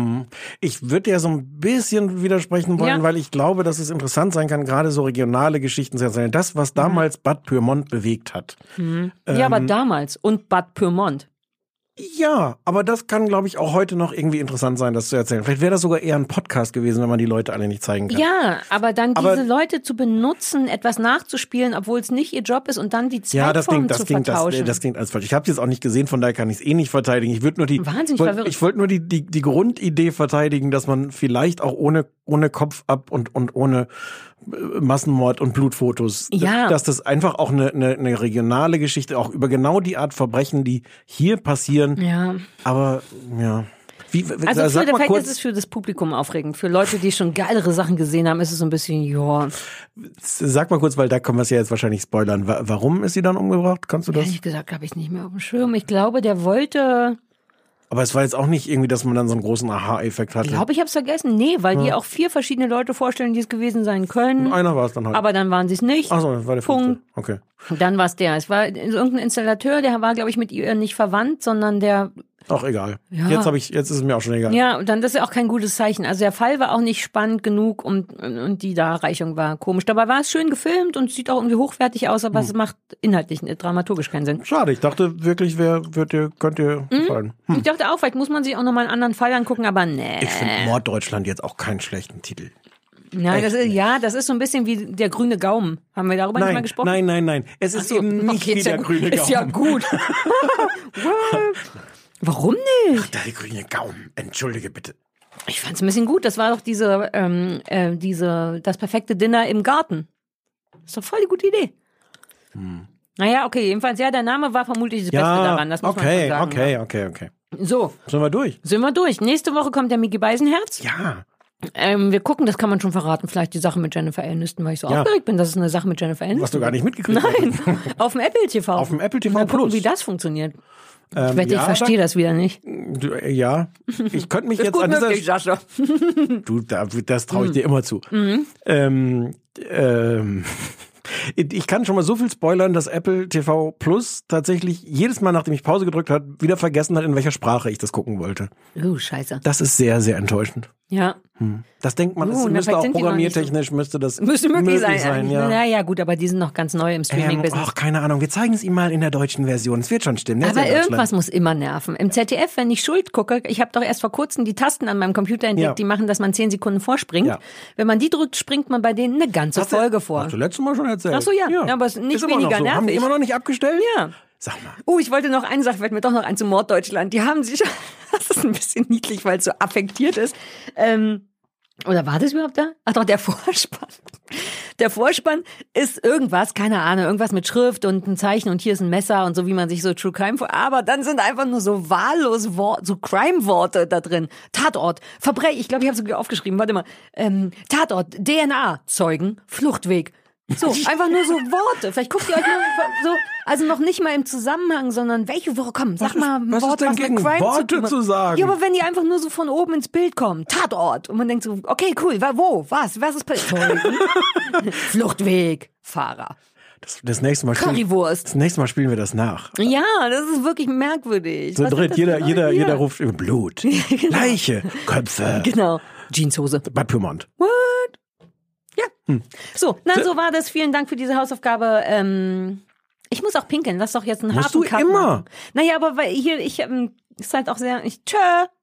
Ich würde ja so ein bisschen widersprechen wollen, weil ich glaube, dass es interessant sein kann, gerade so regionale Geschichten zu erzählen. Das, was damals Bad Pyrmont bewegt hat. Ja, aber damals und Bad Pyrmont. Ja, aber das kann, glaube ich, auch heute noch irgendwie interessant sein, das zu erzählen. Vielleicht wäre das sogar eher ein Podcast gewesen, wenn man die Leute alle nicht zeigen kann. Ja, aber dann diese Leute zu benutzen, etwas nachzuspielen, obwohl es nicht ihr Job ist und dann die Zeitform zu vertauschen. Das klingt alles falsch. Ich habe es jetzt auch nicht gesehen, von daher kann ich es nicht verteidigen. Ich würde nur ich wollte nur die Grundidee verteidigen, dass man vielleicht auch ohne Kopf ab und ohne Massenmord und Blutfotos, dass das einfach auch eine regionale Geschichte, auch über genau die Art Verbrechen, die hier passieren. Ja. Aber ja. Vielleicht ist es für das Publikum aufregend. Für Leute, die schon geilere Sachen gesehen haben, ist es so ein bisschen, Sag mal kurz, weil da können wir es ja jetzt wahrscheinlich spoilern. Warum ist sie dann umgebracht? Kannst du das? Ehrlich gesagt, habe ich nicht mehr auf dem Schirm. Ich glaube, der wollte. Aber es war jetzt auch nicht irgendwie, dass man dann so einen großen Aha-Effekt hatte. Ich glaube, ich habe es vergessen. Nee, weil die auch 4 verschiedene Leute vorstellen, die es gewesen sein können. Und einer war es dann halt. Aber dann waren sie es nicht. Ach so, das war der Punkt. Okay. Und dann war es der. Es war irgendein Installateur, der war, glaube ich, mit ihr nicht verwandt, sondern der... Ach, egal. Ja. Jetzt ist es mir auch schon egal. Ja, und dann, das ist ja auch kein gutes Zeichen. Also der Fall war auch nicht spannend genug und die Darreichung war komisch. Dabei war es schön gefilmt und sieht auch irgendwie hochwertig aus, aber es macht inhaltlich, dramaturgisch keinen Sinn. Schade, ich dachte wirklich, könnt ihr gefallen. Ich dachte auch, vielleicht muss man sich auch nochmal einen anderen Fall angucken, aber nee. Ich finde Morddeutschland jetzt auch keinen schlechten Titel. Nein, das ist so ein bisschen wie der grüne Gaumen. Haben wir darüber nicht mal gesprochen? Nein. Es ist eben nicht wie der grüne Gaumen. Ist ja gut. Warum nicht? Ach, der grüne Gaumen. Entschuldige bitte. Ich fand's ein bisschen gut. Das war doch das perfekte Dinner im Garten. Das ist doch voll die gute Idee. Naja, okay, jedenfalls, der Name war vermutlich das Beste daran. Das muss man schon sagen. Okay. So. Sind wir durch? Nächste Woche kommt der Micky Beisenherz. Ja. Wir gucken, das kann man schon verraten, vielleicht die Sache mit Jennifer Aniston, weil ich so aufgeregt bin, dass es eine Sache mit Jennifer Aniston. Was du gar nicht mitgekriegt hast. Nein, auf dem Apple TV. Auf dem Apple TV Mal gucken, Plus. wie das funktioniert. Ich wette, ich verstehe das wieder nicht. Ja, ich könnte mich jetzt gut an dieser... möglich, Sascha. Das traue ich dir immer zu. Ich kann schon mal so viel spoilern, dass Apple TV Plus tatsächlich jedes Mal, nachdem ich Pause gedrückt habe, wieder vergessen hat, in welcher Sprache ich das gucken wollte. Scheiße. Das ist sehr, sehr enttäuschend. Ja. Das denkt man, es müsste auch programmiertechnisch, müsste das möglich sein. Ja. Naja, gut, aber die sind noch ganz neu im Streaming-Business. Ach, keine Ahnung, wir zeigen es ihm mal in der deutschen Version. Es wird schon stimmen. Aber irgendwas muss immer nerven. Im ZDF, wenn ich Schuld gucke, ich habe doch erst vor kurzem die Tasten an meinem Computer entdeckt, die machen, dass man 10 Sekunden vorspringt. Ja. Wenn man die drückt, springt man bei denen eine ganze Folge vor. Hast du letztes Mal schon erzählt? Ach so, ja. Aber es ist nicht weniger nervig. Haben die immer noch nicht abgestellt? Ja. Sag mal. Ich wollte noch eine Sache, fällt mir doch noch ein zu Morddeutschland. Die haben sich, das ist ein bisschen niedlich, weil es so affektiert ist. Oder war das überhaupt da? Ach doch, der Vorspann. Der Vorspann ist irgendwas, keine Ahnung, irgendwas mit Schrift und ein Zeichen und hier ist ein Messer und so, wie man sich so True Crime aber dann sind einfach nur so wahllose Worte, so Crime-Worte da drin. Tatort, Verbrechen, ich glaube, ich habe sogar aufgeschrieben, warte mal. Tatort, DNA, Zeugen, Fluchtweg. So, einfach nur so Worte. Vielleicht guckt ihr euch mal so, also noch nicht mal im Zusammenhang, sondern welche Woche, komm, sag mal ein Wort, was mit Crime Worte zu sagen? Ja, aber wenn die einfach nur so von oben ins Bild kommen, Tatort, und man denkt so, okay, cool, wo, was ist passiert? Fluchtweg, Fahrer. Das nächste Mal Currywurst. Das nächste Mal spielen wir das nach. Ja, das ist wirklich merkwürdig. So dreht jeder ruft Blut, Genau. Leiche, Köpfe. Genau. Jeanshose. Bad Pyrmont. What? Ja. So, so war das. Vielen Dank für diese Hausaufgabe. Ich muss auch pinkeln. Lass doch jetzt einen harten Cut immer? machen. Naja, aber weil hier, ist halt auch sehr, tschö.